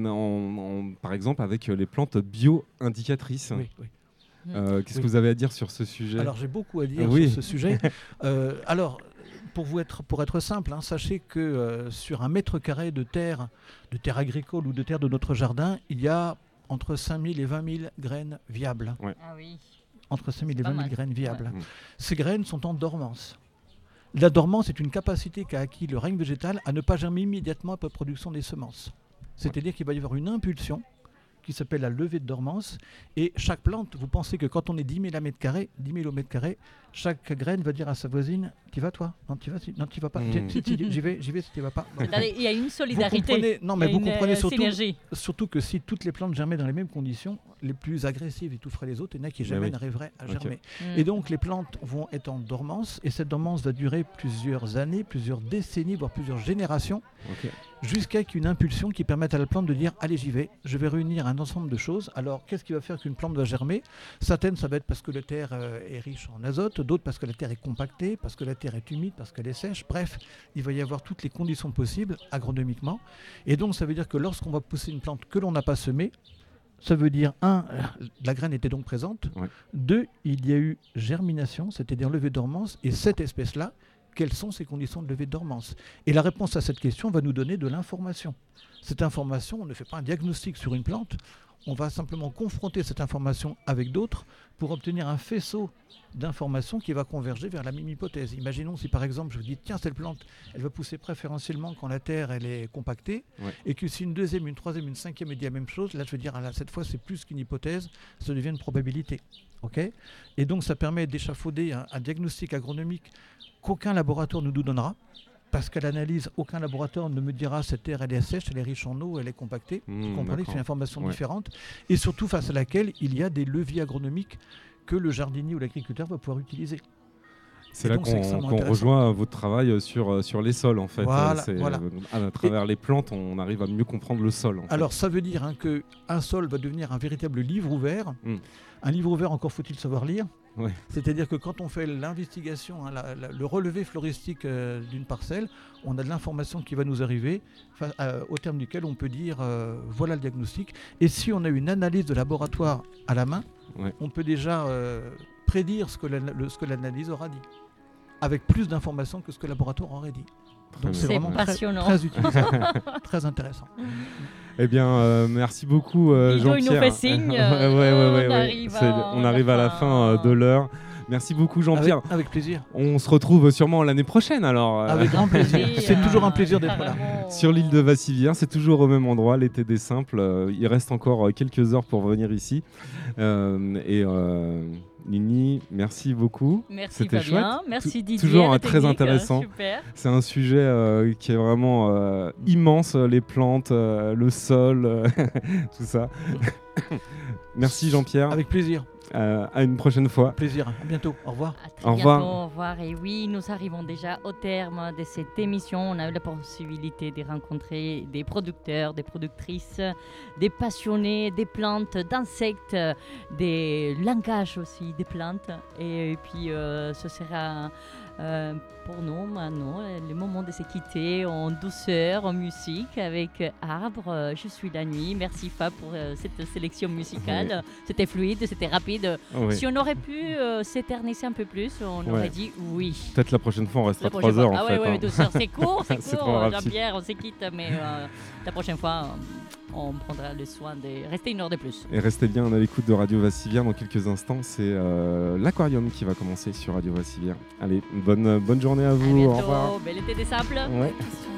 par exemple avec les plantes bio-indicatrices. Qu'est-ce que vous avez à dire sur ce sujet? Alors j'ai beaucoup à dire sur ce sujet. Alors pour être simple, sachez que sur 1 mètre carré de terre agricole ou de terre de notre jardin, il y a entre 5000 et 20 000 graines viables. Ah oui. Entre 5000 et 20 000 graines viables. Ces graines sont en dormance. La dormance est une capacité qu'a acquis le règne végétal à ne pas germer immédiatement après production des semences. C'est-à-dire qu'il va y avoir une impulsion qui s'appelle la levée de dormance. Et chaque plante, vous pensez que quand on est 10 000 au mètre carré, chaque graine va dire à sa voisine, tu vas toi? Non, tu vas pas. J'y vais si tu vas pas. Donc, il y a une solidarité. Vous comprenez surtout que si toutes les plantes germaient dans les mêmes conditions, les plus agressives, ils toucheraient les autres, et il y en a qui jamais n'arriveraient à germer. Et donc les plantes vont être en dormance, et cette dormance va durer plusieurs années, plusieurs décennies, voire plusieurs générations, jusqu'à qu'une impulsion qui permette à la plante de dire, allez, j'y vais, je vais réunir un ensemble de choses. Alors qu'est-ce qui va faire qu'une plante va germer? Certaines, ça va être parce que la terre est riche en azote, d'autres parce que la terre est compactée, parce que la terre est humide, parce qu'elle est sèche. Bref, il va y avoir toutes les conditions possibles agronomiquement. Et donc ça veut dire que lorsqu'on va pousser une plante que l'on n'a pas semée, ça veut dire, 1, la graine était donc présente, 2, il y a eu germination, c'est-à-dire levée de dormance, et cette espèce-là, quelles sont ces conditions de levée de dormance? Et la réponse à cette question va nous donner de l'information. Cette information, on ne fait pas un diagnostic sur une plante, on va simplement confronter cette information avec d'autres pour obtenir un faisceau d'informations qui va converger vers la même hypothèse. Imaginons si par exemple je vous dis, tiens, cette plante, elle va pousser préférentiellement quand la terre elle est compactée, et que si une deuxième, une troisième, une cinquième dit la même chose, là je veux dire, cette fois c'est plus qu'une hypothèse, ça devient une probabilité. Et donc ça permet d'échafauder un diagnostic agronomique qu'aucun laboratoire ne nous donnera, parce qu'à l'analyse, aucun laboratoire ne me dira cette terre elle est sèche, elle est riche en eau, elle est compactée. Vous comprenez que c'est une information différente, et surtout face à laquelle il y a des leviers agronomiques que le jardinier ou l'agriculteur va pouvoir utiliser. C'est là qu'on rejoint votre travail sur les sols, en fait. Voilà. À travers les plantes, on arrive à mieux comprendre le sol. Alors, ça veut dire qu'un sol va devenir un véritable livre ouvert. Un livre ouvert, encore faut-il savoir lire. Ouais. C'est-à-dire que quand on fait l'investigation, le relevé floristique d'une parcelle, on a de l'information qui va nous arriver, au terme duquel on peut dire voilà le diagnostic. Et si on a une analyse de laboratoire à la main, on peut déjà prédire ce que l'analyse aura dit, avec plus d'informations que ce que le laboratoire aurait dit. Donc c'est vraiment très utilisable, très intéressant. Eh bien, merci beaucoup Jean-Pierre. Il nous fait signe. On arrive à la fin de l'heure. Merci beaucoup Jean-Pierre. Avec plaisir. On se retrouve sûrement l'année prochaine alors. Avec grand plaisir. C'est toujours un plaisir d'être là. Sur l'île de Vassivière, c'est toujours au même endroit, l'été des Simples. Il reste encore quelques heures pour venir ici. Nini, merci beaucoup. Merci C'était Fabien, chouette. merci Didier. Toujours très intéressant. Super. C'est un sujet qui est vraiment immense, les plantes, le sol, tout ça. Merci Jean-Pierre. Avec plaisir. À une prochaine fois. Plaisir. À bientôt. Au revoir. À très bientôt. Au revoir. Et oui, nous arrivons déjà au terme de cette émission. On a eu la possibilité de rencontrer des producteurs, des productrices, des passionnés des plantes, d'insectes, des langages aussi des plantes. Et puis, ce sera pour nous maintenant le moment de se quitter en douceur, en musique, avec Arbre, Je suis la nuit. Merci Fab pour cette sélection musicale. C'était fluide, c'était rapide. Si on aurait pu s'éterniser un peu plus, on aurait dit oui. Peut-être la prochaine fois, on restera 3 heures. Ah ouais, douceur, c'est court, c'est court. Jean-Pierre, on se quitte, mais la prochaine fois, on prendra le soin de rester une heure de plus. Et restez bien à l'écoute de Radio Vassivière. Dans quelques instants, c'est l'aquarium qui va commencer sur Radio Vassivière. Allez, bonne journée à vous. À bientôt. Au revoir. Bel été des Simples. Ouais.